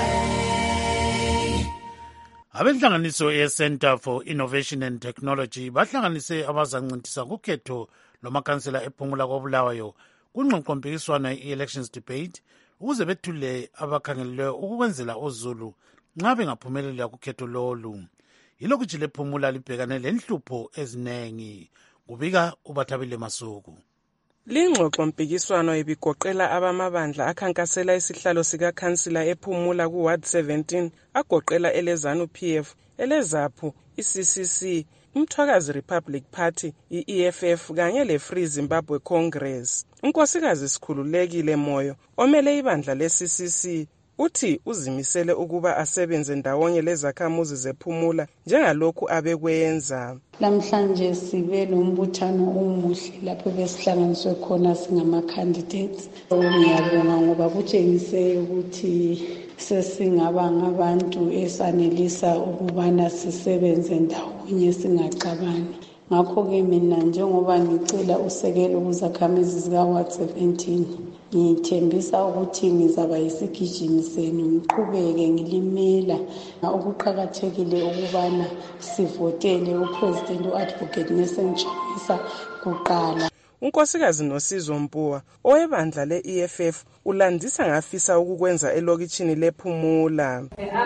A. Abenhlanganiso ye-Center for Innovation and Technology bahlanganise abazancintisa kukhetho lomakhansela ephumula koBulawayo kungxoxompikiswano i-elections debate ukuze bethule abakhangelelwe ukwenzela uZulu nxa bengaphumelela kukhetho lolu. Yilokhu nje lephumula libhekane lenhlupho ezinengi. Kubika uBathabile Masuku. Lingxoxo mpikiswano ibigoqela abamabandla akhankasela isihlalo sikakhansila ephumula ku Ward seventeen agoqela eleZANU P F, eleZAPHU, i-C C C, uMthwakazi Republic Party, i-E F F kanye le-Free Zimbabwe Congress. Unkosikazi Sikhululekile Moyo omele ibandla le-C C C uthi uzimisele ukuba asebenze ndawonye lezakhamuzi zephumula njengalokhu abekwenza. Namhlanje sibe nombuthano omuhle lapho besihlanganiswe khona singama candidates. Ngiyabonga ngoba kutshengise ukuthi sesingaba ngabantu esanelisa ukubana sisebenze ndawonye singacabani. Ngakho-ke mina njengoba ngicela usekelo kuzakhamizi zika Ward seventeen, ngithembisa ukuthi ngizaba yisigijimi senu, ngiqhubeke ngilimela ukuqhakathekile ukubana sivotele uPresident u-Advocate Nelson Chamisa kuqala. Unkosikazi Nosizo Mpuwa owebandla le-E F F ulandisa ngafisa ukukwenza elokitshini lephumula.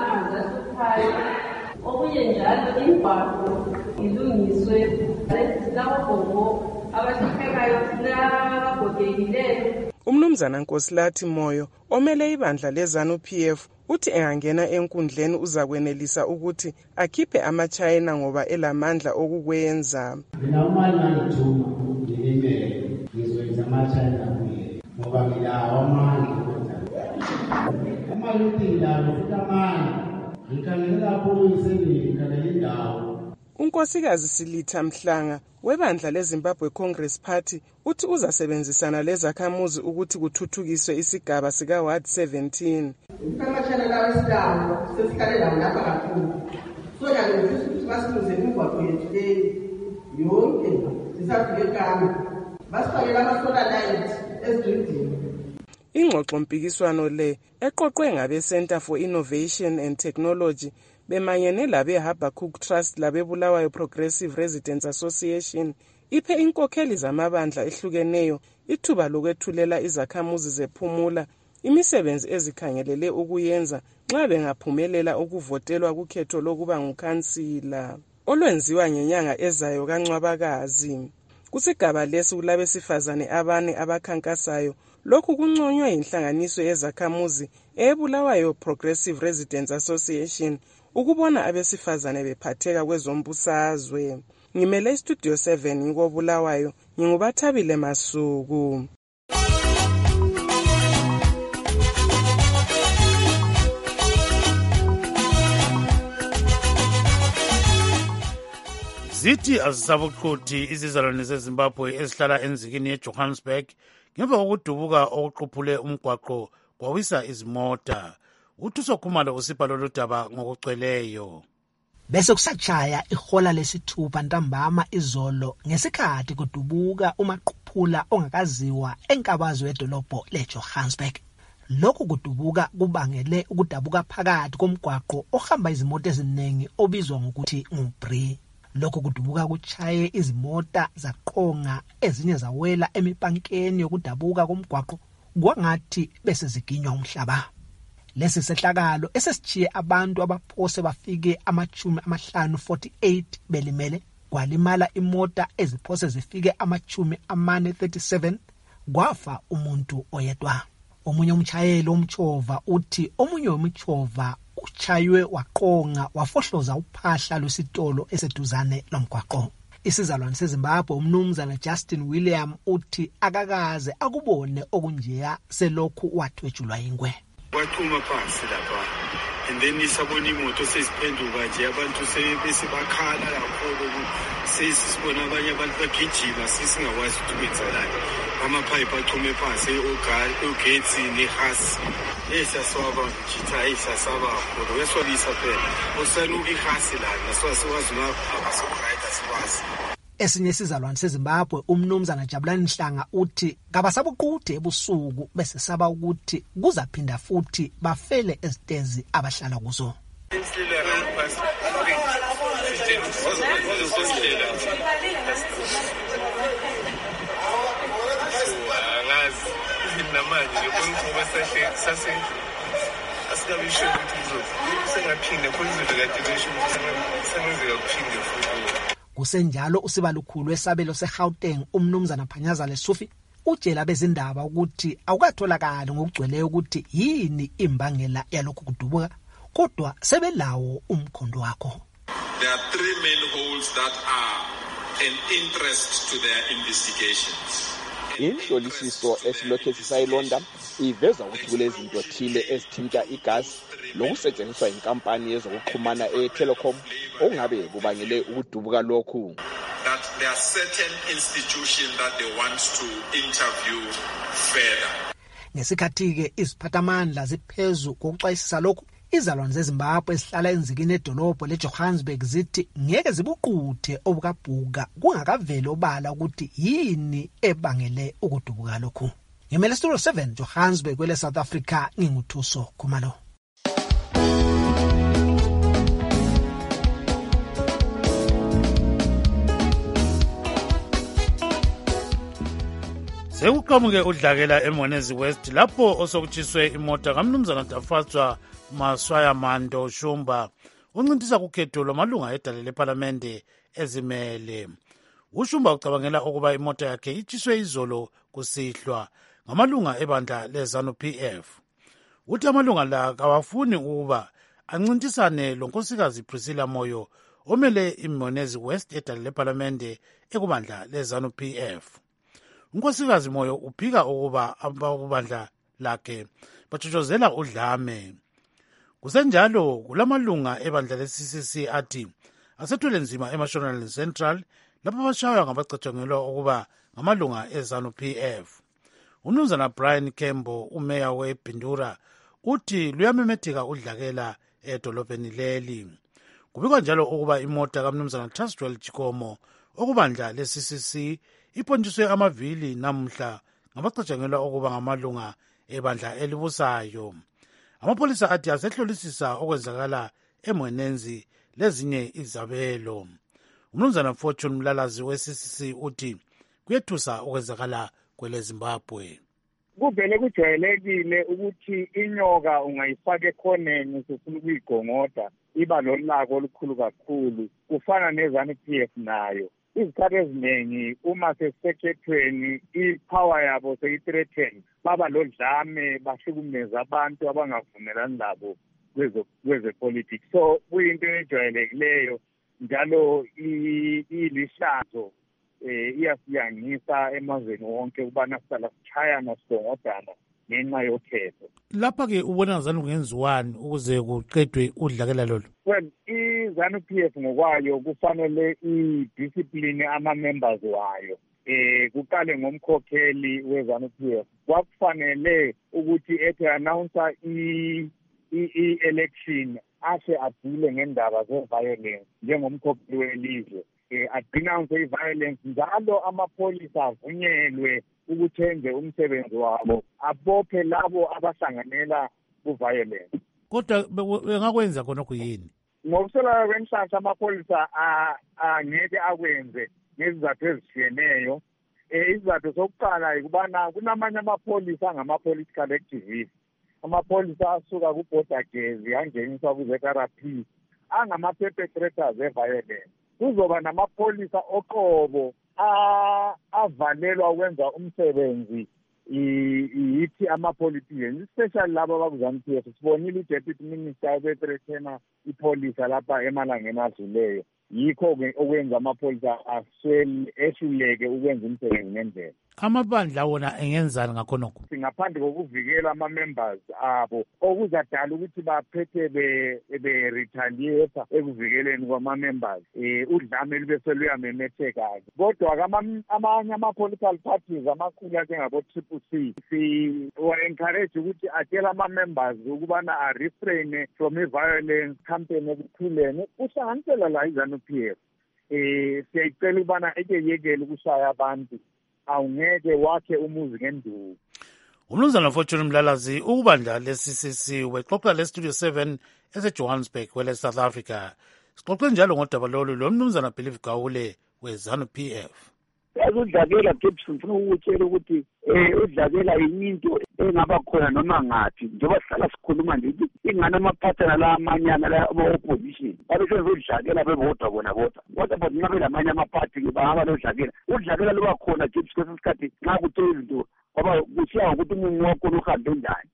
Okunye njalo imibhalo ilungiswe lesilabogogo abathekayo nabagogekileyo. Umnumzana Nkosilathi Moyo omele ibandla leZANU P F uthi engangena enkundleni uzakwenelisa ukuthi akhiphe amaChina ngoba elamandla okukwenza. Mina uma ngithuma ngilimele ngizoyenza amaChina kuye ngoba ngilawo amandla okwenza. Uma luthi ngilalo futhi amandla ngikhangelela police ngikhangelela indawo. Unkosikazi Silitha Mhlanga webandla leZimbabwe Congress Party uthi uzasebenzisana lezakhamuzi ukuthi kuthuthukiswe isigaba sika Ward seventeen. Ukamashana lawo isidawo sesikalela lapha kakhulu. So la ngifisa basibuze imigwaqo yethu le yonke sisafike kama. Basifakela ama-solar light ezidrivini. Ingxoxo mpikiswano le eqoqwe ngabe Center for Innovation and Technology bemanyene labe Habakkuk Trust labe Bulawayo Progressive Residents Association iphe inkokheli zamabandla ehlukeneyo ithuba lokwethulela izakhamuzi zephumula imisebenzi ezikhangelele ukuyenza nxa bengaphumelela ukuvotelwa kukhetho lokuba ngukhansila olwenziwa ngenyanga ezayo kaNcwabakazi. Kusigaba lesi kulabesifazane abane abakhankasayo. Lokhu kunconywa inhlanganiso yezakhamuzi eBulawayo Progressive Residents Association ukubona abesifazane bephatheka kwezombusazwe. Ngimele iStudio seven ngikobulawayo, ngingubathabile Masuku. Zithi azisabuqhuthi izizalwane zeZimbabwe ezihlala enzikini yeJohannesburg ngemva kokudubuka okuquphule umgwaqo kwawisa izimota. Uthuso Khumalo usipha lolu daba ngokugcweleyo. Bese kusatshaya ihola lesithupha ntambama izolo ngesikhathi kudubuka umaqhuphula ongakaziwa enkabazwe edolobho leJohannesburg. Lokhu kudubuka kubangele ukudabuka phakathi komgwaqo ohamba izimoto eziningi obizwa ngokuthi nguBri. Lokhu kudubuka kuchaye izimota zaqonga ezinye zawela emipankeni yokudabuka komgwaqo kwangathi bese ziginywa umhlaba. Lesi sehlakalo esesichiye abantu abaphose bafike amachumi amahlanu forty-eight belimele, kwalimala imota eziphose zifike amachumi amane thirty-seven, kwafa umuntu oyedwa. Omunye umchayeli omchova uthi omunye umchova uchaywe waqonga wafohloza uphahla lwesitolo eseduzane lomgwaqo. Isizalwane seZimbabwe umnumzana Justin William uthi akakaze akubone okunjeya selokhu wathwejulwa ingwe. Wathuma phansi lapha and then isabona imoto seziphenduka nje abantu sebese bakhala kakhulu sesibona abanye abantu bagijima sisingakwazi ukuthi kwenzalani amapipe achume phansi ogari ogetsi nehasi esaswaba jitha esasaba kodwa wesolisa phela usenuki hasi la naswazi ngapha asokhayita siwazi. Esinye isizalwane seZimbabwe umnumzana Jabulani Mhlanga uthi kabasabuquthe ebusuku bese saba ukuthi kuzaphinda futhi bafele ezitezi abahlala kuzo. namanje ngibona ngoba sahle sase asikabisho ukuthi kuzo sengaphinde khona izinto kade besho ukuthi sengenzeka kuphinde futhi. Kusenjalo usibalukhulu wesabelo seGauteng umnumzana Phanyaza Lesufi utshela bezindaba ukuthi awukatholakala ngokugcweleyo ukuthi yini imbangela yalokhu kudubuka kodwa sebelawo umkhondo wakho. There are three main holes that are an interest to their investigations. Inhlolisiso esilokhe sisayilonda iveza ukuthi kulezinto thile esithinta igasi lokusetshenziswa inkampani yezokuxhumana eTelecom ongabe kubangele ukudubuka lokhu. That there are certain institutions that they want to interview further. Ngesikhathi ke iziphathamandla ziphezu kokuxwayisisa lokhu izalwane zeZimbabwe esihlala enzikini edolobho leJohannesburg zithi ngeke zibuquthe obukabhuka kungakavele obala ukuthi yini ebangele ukudubuka lokhu. Ngimele Studio seven Johannesburg kwele South Africa nginguthuso Khumalo. Sekuqhamuke udlakela eMonezi West lapho osokutshiswe imota kaMnumzana Dafatswa Maswaya Mando Shumba uncintisa kukhetho lwamalunga edale leParlamente ezimele. uShumba ucabangela ukuba imota yakhe itshiswe izolo kusihlwa ngamalunga ebandla leZANU-P F. Uthi amalunga la kawafuni ukuba ancintisane lonkosikazi Priscilla Moyo omele iMonezi West edale leParlamente ekubandla leZANU-P F. Unkosikazi Moyo uphika ukuba abakubandla lakhe batshotshozela udlame. Kusenjalo kulamalunga ebandla le-C C C athi asethwele nzima eMashonaland Central lapho bashaywa ngabacatshangelwa ukuba ngamalunga eZANU-P F. Umnumzana Brian Kembo umeya weBindura uthi luyamemetheka udlakela edolobheni leli. Kubikwa njalo ukuba imota kaMnumzana Trustwell Chikomo okubandla le-C C C ipontshiswe amavili namuhla ngabacatshangelwa ukuba ngamalunga ebandla elibusayo. Amapolisa athi asehlolisisa okwenzakala eMwenenzi lezinye izabelo. Umnumzana Fortune Mlalazi we-C C C uthi kuyethusa okwenzakala kwele Zimbabwe. Kuvele kujwayelekile ukuthi inyoka ungayifaka ekhoneni usufuna ukuyigongoda iba lolako olukhulu kakhulu kufana neZANU-P F nayo. Izikhathi eziningi uma sesekethweni ipower yabo seyithreaten baba lodlame bahlukumeza abantu abangavumelani labo kweze politics. So kuyinto ejwayelekileyo njalo ilihlazo eh iyasiyangisa emazweni wonke ukubana sala sichayana sidongodana ngenxa yokhetho. Lapha ke ubona ngazani kungenziwani ukuze kuqedwe udlakela lolu? Well, iZANU-P F ngokwayo kufanele i-discipline ama-members wayo. Eh kuqale ngomkhokheli weZANU-P F. Kwakufanele ukuthi ethi announcer i-election ashe adile ngendaba ze-violence njengomkhokheli welizwe. Eh adenounce i-violence njalo amapholisa avunyelwe ukuthi enze umsebenzi wabo abophe labo abahlanganela ku-violence. Kodwa bengakwenza khonokho yini? Ngokusela kwenhlanhla amapholisa angeke akwenze ngezizathu ezishiyeneyo. Eh izizathu sokuqala ikubana kunamanye amapholisa angama-political activists. Amapholisa asuka ku-border gezi angeniswa ku-Z R P angama-perpetrators e-violence. Kuzoba namapholisa oqobo avalelwa ukwenza umsebenzi yithi ama-politicians especially labo abaku-ZANU-P F. Sibonile i-deputy minister ebethreathena ipholisa lapha emalangeni adluleyo. Yikho-ke okwenza amapholisa ehluleke ukwenza umsebenzi ngendlela. Amabandla wona engenzani ngakhonokho? Ngaphandle kokuvikela ama-members abo okuzadala ukuthi baphethe be-retaliate ekuvikeleni kwama-members um udlame lube seluyamemetheka-ke. Kodwa-ke amanye ama-political parties amakhulu anjengabo-Triple C siwa-encourage ukuthi atshela ama-members ukubana a-refrain from i-violence campaign ekuphuleni uhlanganisela la iZANU-P F. Um siyayicela ukubana ekeyekele ukushaya abantu awungeke wakhe umuzi ngenduku. Umnumzana Fortune Mlalazi ukubandla le-C C C wexoxa le-Studio seven eseJohannesburg kwele South Africa. Sixoxe njalo ngodaba lolu lo mnumzana Believe Gawule weZANU-P F. yazi udlakela Gibbs ngifuna ukutshela ukuthi eh udlakela yinto engaba khona noma ngathi njengoba sihlala sikhuluma nje ingane amaphathana la amanyana la opposition babe sezodlakela bebodwa bona bodwa kodwa but ngabe lamanye amaphathi ke bahamba lodlakela udlakela luba khona Gibbs kwesikhathi nxa kuthe izinto ngoba kusiya ukuthi umuntu wakho uhambe njani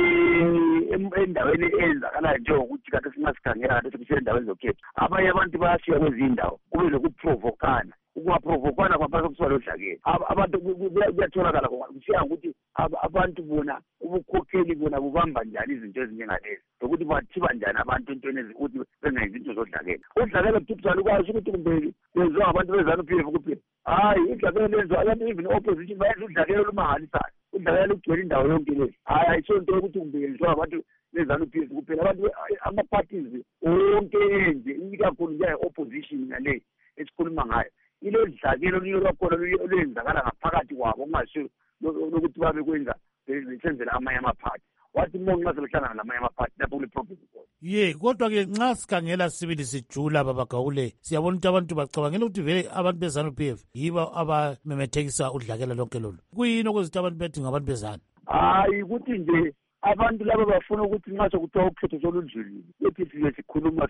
endaweni eyenzakalayo njengokuthi kade singasikhangela kade sisendaweni zokhetho abanye abantu bayashiya kwezindawo kube lokuprovokana ukuprovokana kwabantu kuswala odlakela abantu kuyatholakala kusiya ukuthi abantu bona ubukhokheli bona bubamba njani izinto ezinjengalezi ukuthi bathiba njani abantu entweni ezikuthi bengenzi izinto zodlakela udlakela kuthiphuzana ukwazi ukuthi kumbe benziwa abantu bezanu P F kuphela hayi udlakela lenziwa abantu even opposition bayenza udlakela olumangalisayo udlakela lugcwele indawo yonke lezi hayi ayisonto ukuthi kumbe benziwa abantu bezanu P F kuphela abantu ama-parties onke enje ikakhulu nje-opposition ngale esikhuluma ngayo ile dlakelo liyo lwakhona olwenzakala ngaphakathi kwabo kungasho lokuthi babe kwenza besenzela amanye amaphathi wathi umuntu nxa sebehlangana lamanye amaphathi lapho kule-problem khona ye kodwa-ke nxa sikhangela sibili sijula babagawule siyabona ukuthi abantu bacabangela ukuthi vele abantu bezanu P F yibo abamemethekisa udlakela lonke lolu kuyini okuzithi abantu bethi ngabantu bezanu hayi ukuthi nje abantu laba bafuna ukuthi nxa sokuthiwa ukhetho soludlulile bethi siye sikhuluma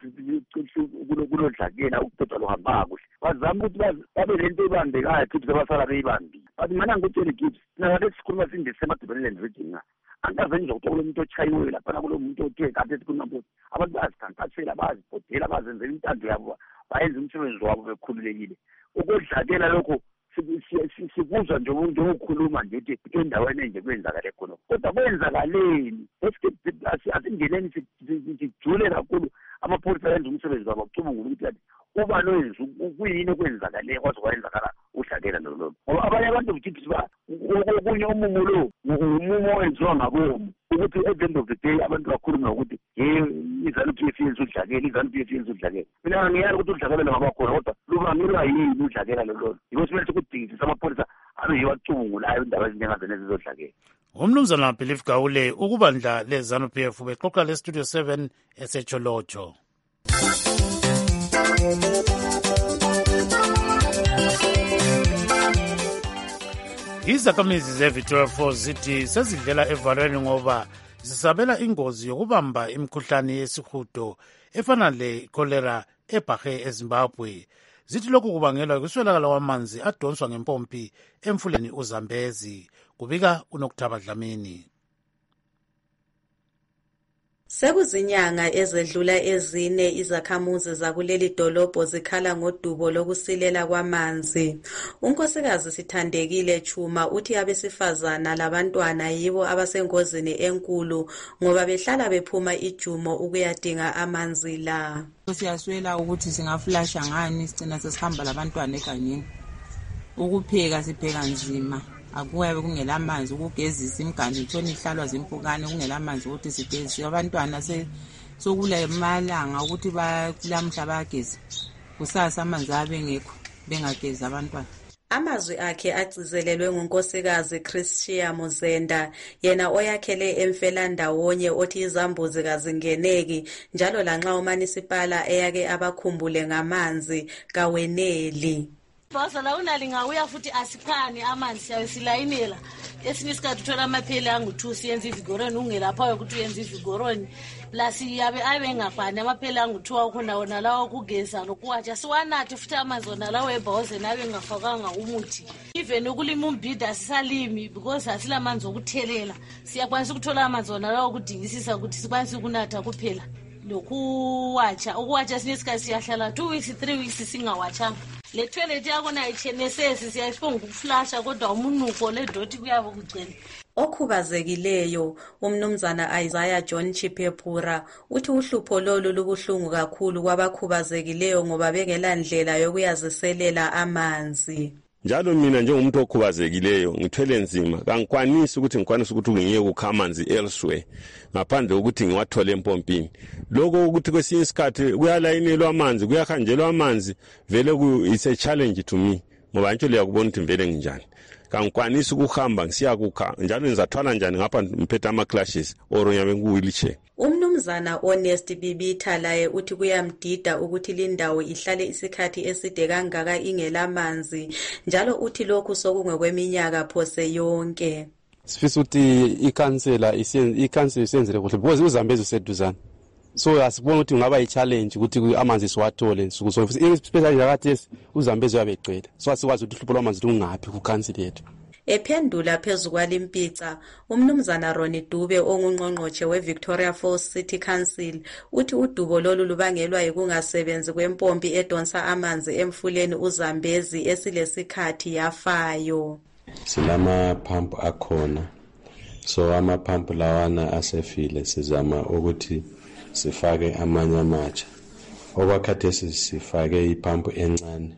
kulodlakela ukhetho luhamba kuhle bazama ukuthi babe lento ebambekayo Gibbs abasala beyibambile but mana ngikutshele Gibbs sinakade sikhuluma sindesemadibaniland region nga angaze nje ukuthi kulo muntu ochayiwe laphana kulo muntu othe kade sikhuluma ukuthi abantu bazikhankasela bazibhodela bazenzela intando yabo bayenza umsebenzi wabo bekhululekile ukodlakela lokho sikuzwa nje njengokhuluma nje ukuthi endaweni enje kwenzakale khona kodwa kwenzakaleni asingeneni sijule kakhulu amapholisa yenza umsebenzi wabo kucubungula ukuthi uba noyenza kuyini okwenzakale kwaze kwayenzakala udlakela lolo ngoba abanye abantu Gibbs okunye umumo lo umumo owenziwa ngabomu ukuthi at the end of the day abantu bakhuluma ngokuthi ye izanu P F yenza udlakela izanu P F yenza udlakela mina ngiyala ukuthi udlakela lungaba khona kodwa lubangelwa yini udlakela lolo yiko simele sikudingisisa amapholisa abe yiwo acubungulayo indaba ezinjengazene zizodlakela umnumzana Belief Gawule ukubandla lezanu P F bexoxa le studio seven esecholotsho izakhamizi ze-Victoria Falls zithi sezidlela evalweni ngoba zisabela ingozi yokubamba imikhuhlane yesihudo efana le-cholera ebhahe eZimbabwe. Zithi lokhu kubangelwa yikuswelakala kwamanzi adonswa ngempompi emfuleni uZambezi. Kubika uNokuthaba Dlamini. Sekuzinyanga ezedlula ezine izakhamuzi zakuleli dolobho zikhala ngodubo lokusilela kwamanzi. Unkosikazi Sithandekile Chuma uthi abesifazana labantwana yibo abasengozini enkulu ngoba behlala bephuma ijumo ukuyadinga amanzi la. Siyaswela ukuthi singaflasha ngani sigcina sesihamba labantwana egangeni. Ukupheka sipheka nzima. Akuyabe kungela amanzi ukugezisa imiganu ithona ihlalwa zimpukane kungela amanzi ukuthi sigezise abantwana se sokula emalanga ukuthi bakulamhla bageza kusasa amanzi abengekho bengageza abantwana. Amazwi akhe acizelelwe ngunkosikazi Christia Muzenda yena oyakhele emfelandawonye othi izambuzi kazingeneki njalo lanxa umanisipala eyake abakhumbule ngamanzi kaweneli. Basa la unalinga uya futhi asikhani amanzi siyawe silayinela esinye isikhathi uthola amapheli angu two siyenza ivigoroni ungelapha ukuthi uyenza ivigoroni plus yabe abe ngafani amapheli angu two akhona wona lawo kugeza lokuwatsha siwanathi futhi amanzi wona lawo ebhoze nabe ngafakanga umuthi even ukulima umbhida sisalimi because asilamanzi okuthelela siyakwanisa ukuthola amanzi wona lawo kudingisisa ukuthi sikwanise ukunatha kuphela lokuwatsha ukuwatsha sinye isikhathi siyahlala two weeks three weeks singawatshanga. Le toilet yakona ichenesesi siyayifuna ukuflasha kodwa umunuko le doti kuyabo kugcina. Okhubazekileyo umnumzana Isaiah John Chipephura uthi uhlupho lolu lubuhlungu kakhulu kwabakhubazekileyo ngoba bengela ndlela yokuyaziselela amanzi. Njalo mina njengomuntu okhubazekileyo ngithwele nzima kangikwanisi ukuthi ngikwanise ukuthi ngiye ukukha amanzi elsewhere ngaphandle ukuthi ngiwathole empompini. Lokho ukuthi kwesinye isikhathi kuyalayinelwa amanzi kuyahanjelwa amanzi vele ku it's a challenge to me ngoba nje liyakubona ukuthi vele nginjani. kangikwanisi ukuhamba ngisiya kukha njalo ngizathwala njani ngapha mphethe ama-clashes or ngiyabe ngiku-wheelchair. Umnumzana Honest Bibitha laye uthi kuyamdida ukuthi lindawo ihlale isikhathi eside kangaka ingelamanzi, njalo uthi lokhu sokungokweminyaka phose yonke. Sifisa ukuthi ikhansela ikhansela isenzele kuhle because uZambezi useduzana. So asibona ukuthi ngaba i-challenge ukuthi amanzi siwathole nsuku so especially nakathi uZambezi uyabegcwele. So asikwazi ukuthi uhlupho lwamanzi lungaphi ku-council yethu. Ephendula phezu kwalimpica, umnumzana Ronnie Dube ongungqongqotshe we-Victoria Falls City Council uthi udubo lolu lubangelwa yikungasebenzi kwempompi edonsa amanzi emfuleni uZambezi esilesikhathi yafayo. Silama pump akhona, so ama pump lawana asefile sizama ukuthi sifake amanye amatsha. Okwakhathesi sifake ipump encane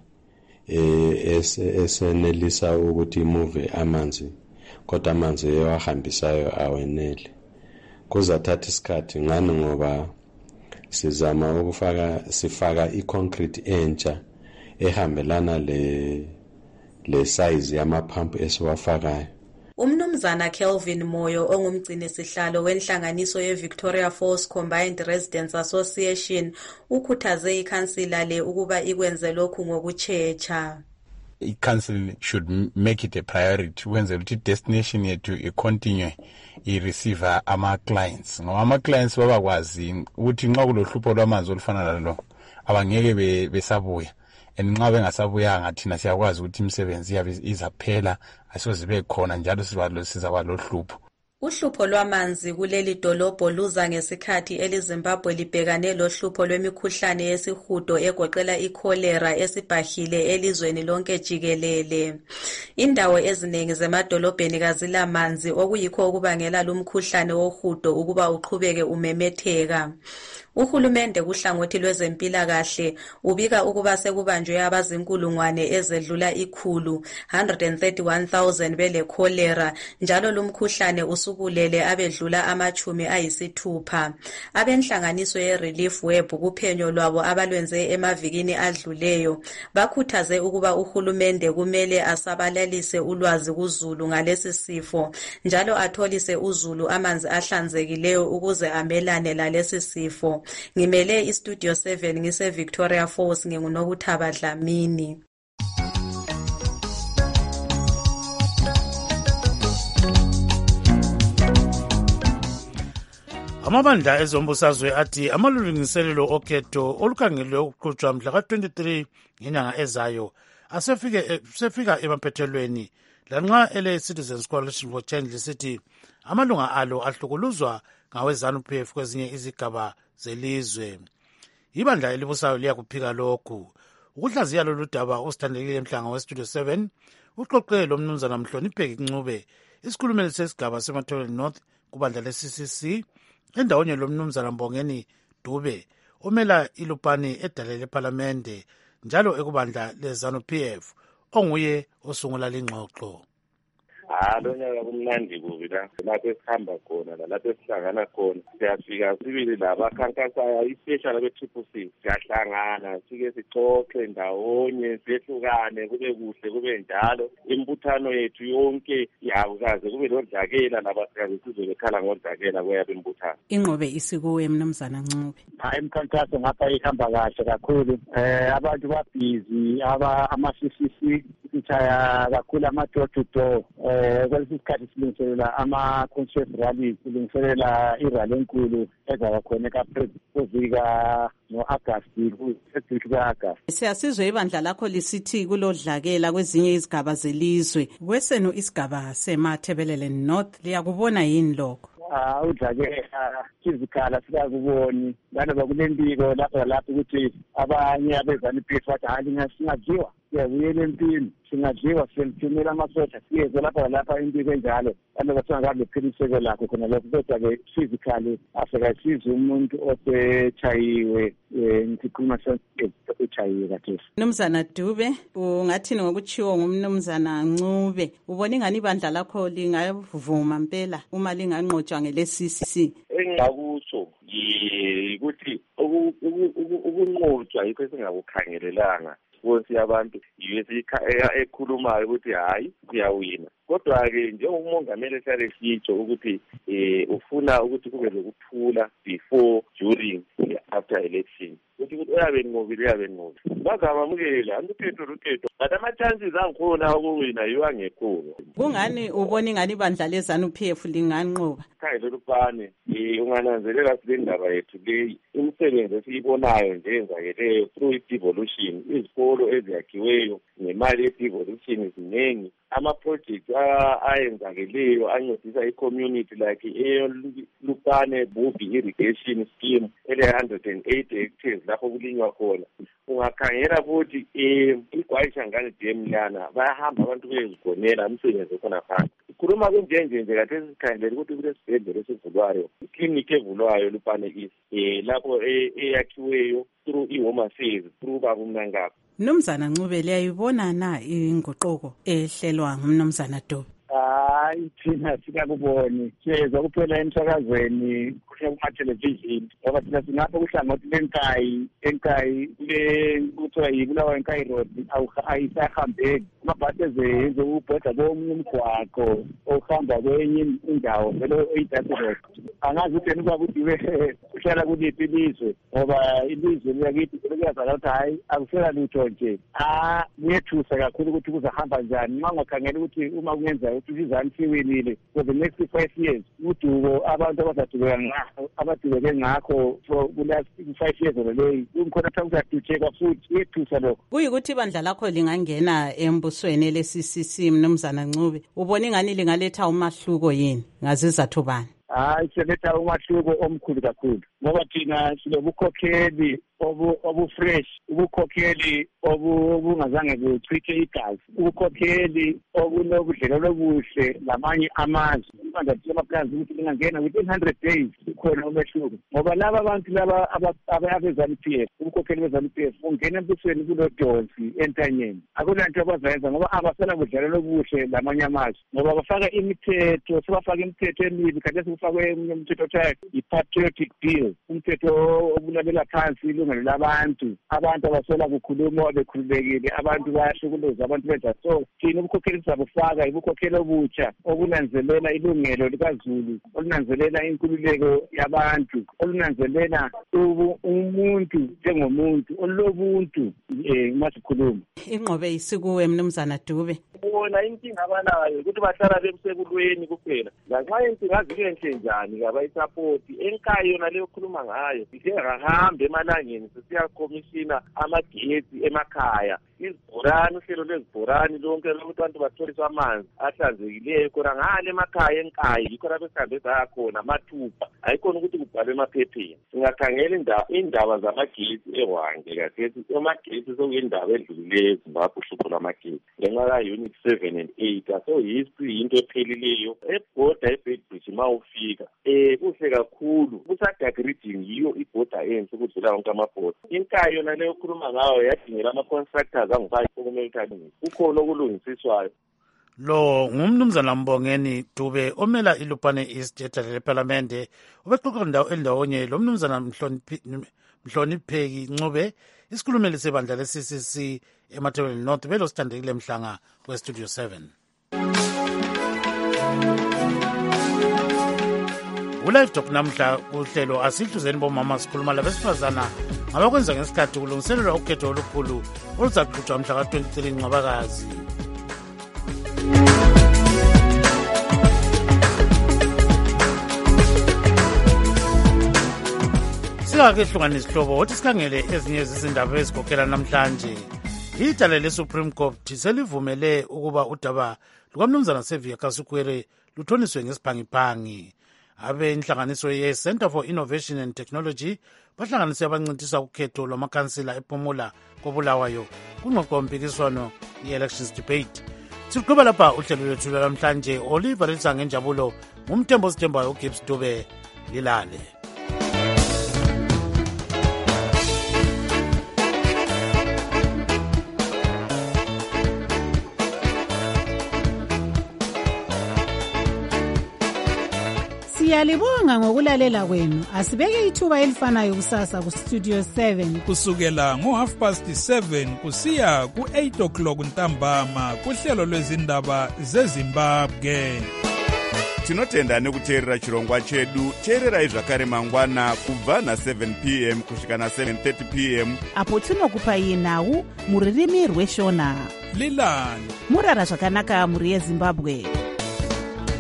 esenelisa ukuthi imove amanzi, kodwa amanzi ewahambisayo awenele. Kuzathatha isikhathi ngani ngoba sizama ukufaka sifaka i-concrete entsha ehambelana le le size yamapump esiwafakayo. Umnumzana Kelvin Moyo ongumgcini sihlalo wenhlanganiso ye-Victoria Falls Combined Residents Association ukhuthaze ikhansila le ukuba ikwenze lokhu ngokuchecha. I-council should make it a priority ukwenza ukuthi destination yethu icontinue i-receive ama-clients. Ngoba ama-clients babakwazi ukuthi nxa kulohlupho lwamanzi olufana nalo abangeke besabuya. Nxa bengasabuyanga thina siyakwazi ukuthi imisebenzi yabe izaphela asizozibe khona njalo sizaba lohlupho. Uhlupho lwamanzi kuleli dolobho luza ngesikhathi eliZimbabwe libhekane lohlupho lwemikhuhlane yesihudo egoqela ikholera esibhahile elizweni lonke jikelele. Indawo eziningi zemadolobheni kazilamanzi okuyikho okubangela lumkhuhlane wohudo ukuba uqhubeke umemetheka. Uhulumende kuhlangothi lwezempilakahle ubika ukuba sekubanjwe abazinkulungwane ezedlula ikhulu one hundred thirty-one thousand bele cholera, njalo lumkhuhlane usubulele abedlula amachumi ayisithupha. Abenhlanganiso ye-Relief Web kuphenyo lwabo abalwenze emavikini adluleyo bakhuthaze ukuba uhulumende kumele asabalalise ulwazi kuzulu ngalesi sifo, njalo atholise uzulu amanzi ahlanzekileyo ukuze amelane lalesi sifo. Ngimele iStudio seven ngise Victoria Falls nginguNokuthaba Dlamini. Amabandla ezombusazwe athi amalungiselelo okhetho olukhangelwe ukuqhutshwa mhla ka twenty-three ngenyanga ezayo asefike sefika emaphethelweni, lanxa ele Citizens Coalition for Change lisithi amalunga alo ahlukuluzwa ngawe ZANU-P F kwezinye izigaba zelizwe. Ibandla elibusayo liyakuphika lokhu. Ukuhlaziya lolu daba usithandekile Mhlanga weStudio seven uxoxe lo mnumzana Mhlonipheki Ncube, isikhulumeli sesigaba seMathole North kubandla le-C C C, endawonye lo mnumzana Mbongeni Dube omela ilupani edale lephalamende njalo ekubandla le-ZANU-P F onguye osungula lingxoxo. Halo nyaka kumnandi kubi la lapho esihamba khona lalapho esihlangana khona siyafika sibili labakhankasayo especially abe-Triple C siyahlangana sike sixoxe ndawonye siyehlukane kube kuhle kube njalo imbuthano yethu yonke yakukaze kube lodlakela labasikazi sizobekhala ngodlakela kweyabe imbuthano. Inqobe isikuwe mnumzana Ncube. Hayi imkhankaso ngapha ihamba kahle kakhulu, eh abantu babhizi aba ama-C C C sithaya kakhulu ama-door to door. Eh kwalesi sikhathi silungiselela ama-constituency rallies, silungiselela irally enkulu ezaba khona eKaPrezika no-Agasti ku-Secretary ka-Agasti. Siyasizwe ibandla lakho lisithi kulodlakela kwezinye izigaba zelizwe. Kwesenu isigaba seMathebelele North liyakubona yini lokho? Ah udlakela physically sikakuboni nanoba kulempiko lapha lapha ukuthi abanye abezani-P F bathi hayi singadliwa siyabuyela empini singadliwa siyemthumela amasosha siyeze lapha lapha impiko enjalo nanoba singakabi leqiniseko lakho khona lokho, kodwa-ke physically asekasize umuntu osechayiwe ngikhuluma sechayiwe kathesi. Mnumzana Dube, ungathini ngokutshiwo ngumnumzana Ncube? Ubona ingani ibandla lakho lingavuma mpela uma linganqotshwa ngele-C C C? Engingakutsho ukuthi ukunqotshwa yikho esingakukhangelelanga. iresponse yabantu yiyo ekhulumayo ukuthi hayi siyawina. Kodwa-ke njengomongameli ehlale sitsho ukuthi um ufuna ukuthi kube lokuthula before, during, after election. Ukuthi ukuthi uyabe nqobile uyabe nqobile bazamamukela antukhetho rukhetho but ama-chances angikhona ukuwina yiwo angekhona. Kungani ubona ingani ibandla lezanu P F linganqoba? Khangela Lupane, um ungananzelela sile ndaba yethu leyi imisebenzi esiyibonayo nje enzakeleyo through i-devolution, izikolo eziyakhiweyo ngemali ye-devolution ziningi, ama-projects ayenzakeleyo ancedisa i-community like eyoLupane Bubi irrigation scheme ele one hundred eight hectares lapho kulinywa khona. Ungakhangela futhi um iGwayishangane dam lana bayahamba abantu bezigonela umsebenzi khona phansi. Ikhuluma kunjenje nje kade sikhangelela ukuthi kulesibhedlela esivulwayo, iklinikhi evulwayo Lupane East um lapho eyakhiweyo through i-Home Affairs through Baba Mnangagwa. Mnumzana Ncube, liyayibona na inguquko ehlelwa ngumnumzana Dube? Hayi thina sikakuboni siyezwa kuphela emsakazweni kusho kuma-television ngoba thina sinapho kuhlangothi lenkayi enkayi kule kuthiwa yibulawa enkayi road ayisahambeki amabhasi ezenze ukubhoda komunye umgwaqo ohamba kwenye indawo vele oyidasi road. Angazi ukuthi yena ukuba kudiwe kuhlala kuliphi ilizwe ngoba ilizwe liyakithi kuyazala ukuthi hayi akusela lutho nje. Ah kuyethusa kakhulu ukuthi kuzahamba njani nxa ungakhangela ukuthi uma kungenza ukuthi izizani siwinile for the next five years udubo abantu abazadubeka ngakho abadubeke ngakho for the last five years oleyi umkhona ukuthi kuzadutsheka futhi kuyethusa lokho. Kuyikuthi ibandla lakho lingangena embusweni le-C C C Mnumzana Ncube, ubona ingani lingaletha umahluko yini ngazizathu bani? Hayi siletha umahluko omkhulu kakhulu ngoba thina silobukhokheli obu-fresh, ubukhokheli obungazange buchithe igazi, ubukhokheli obunobudlelwano obuhle lamanye amazwe. Ibandla lamaplans ukuthi lingangena within one hundred days kukhona umehluko ngoba laba abantu laba abezanu P F, ubukhokheli bezanu P F ungena embusweni kulodonsi entanyeni. Akulanto abazayenza ngoba abasela budlelwano obuhle lamanye amazwe ngoba bafaka imithetho, sebafaka imithetho emibi kade sekufakwe umthetho othiwa i-patriotic bill, umthetho obulabela phansi ilungelo labantu. Abantu abasela kukhuluma bekhululekile, abantu bayahlukuleza, abantu benza so thina ubukhokheli sizabufaka ibukhokheli obutsha obunanzelela ilungelo likaZulu, olunanzelela inkululeko yabantu, olunanzelela umuntu njengomuntu, olobuntu um masikhuluma. Inqobe isikuwe Mnumzana Dube. Bona inkinga abanayo ukuthi bahlala bebusekulweni kuphela. Lanxa inkinga zikenhle njani kabayisapoti enkayi yona leyo khuluma ngayo. Siyahamba emalangeni sisiyakomishina amagetsi emakhaya. Izibhorani, uhlelo lwezibhorani lonke lokuthi abantu batholiswe amanzi ahlanzekileyo khona ngale emakhaya enkayi yikho lapho sihambe sakhona amathupha ayikhona ukuthi kubhalwe emaphepheni. Singakhangela indaba indaba zamagetsi eHwange kasethi amagetsi sokuyindaba edlulileyo eZimbabwe uhlupho lwamagetsi ngenxa ka-unit seven and eight so history yinto ephelileyo ebhoda eBedbridge ma ufika um kuhle kakhulu kusadag reading yiyo ibhoda enhle ukudlula wonke amabhoda. Inkayi yona leyo okhuluma ngayo yadingela ama-constructors angibayi okumele ukuthi kukhona okulungisiswayo. Lo ngumnumzana Mbongeni Dube omela iLupane East eJele leParlamente ubexoxa ndawo endawonye lo mnumzana Mhlonipheki Ncube isikhulumeli sebandla le-C C C eMatabele North velo sithandekile Mhlanga kweStudio seven. Ulive Talk namhla uhlelo asihluzeni bomama sikhuluma labesifazana ngabakwenza ngesikhathi kulungiselelwa ukhetho olukhulu oluzaqhutshwa mhla ka-twenty-three Ncwabakazi. Sikake hlukana isihlobo othi sikhangele ezinye zizindaba ezigokela namhlanje. Idale le-Supreme Court selivumele ukuba udaba lukaMnumzana Xavier Kasukwere luthoniswe ngesiphangiphangi. Abe inhlanganiso ye-Center for Innovation and Technology bahlanganise abancintisa ukhetho lwamakhansila ePhumula koBulawayo kungqoqompikiswano i-elections debate. Siqhubeka lapha uhlelo lwethu namhlanje Oliver Litsa ngenjabulo ngumthembo sithembayo uGibbs Dube lilale. Siyalibonga ngokulalela kwenu. Asibeke ithuba elifanayo kusasa ku Studio seven kusukela ngo half past seven kusiya ku eight o'clock ntambama kuhlelo lwezindaba zeZimbabwe. Tinotenda nekuteerera chirongwa chedu. Teererai zvakare mangwana kubva na seven p m kusvika na seven thirty p m apo tinokupai nhau muririmi rweshona. Lilani murara zvakanaka muri yeZimbabwe.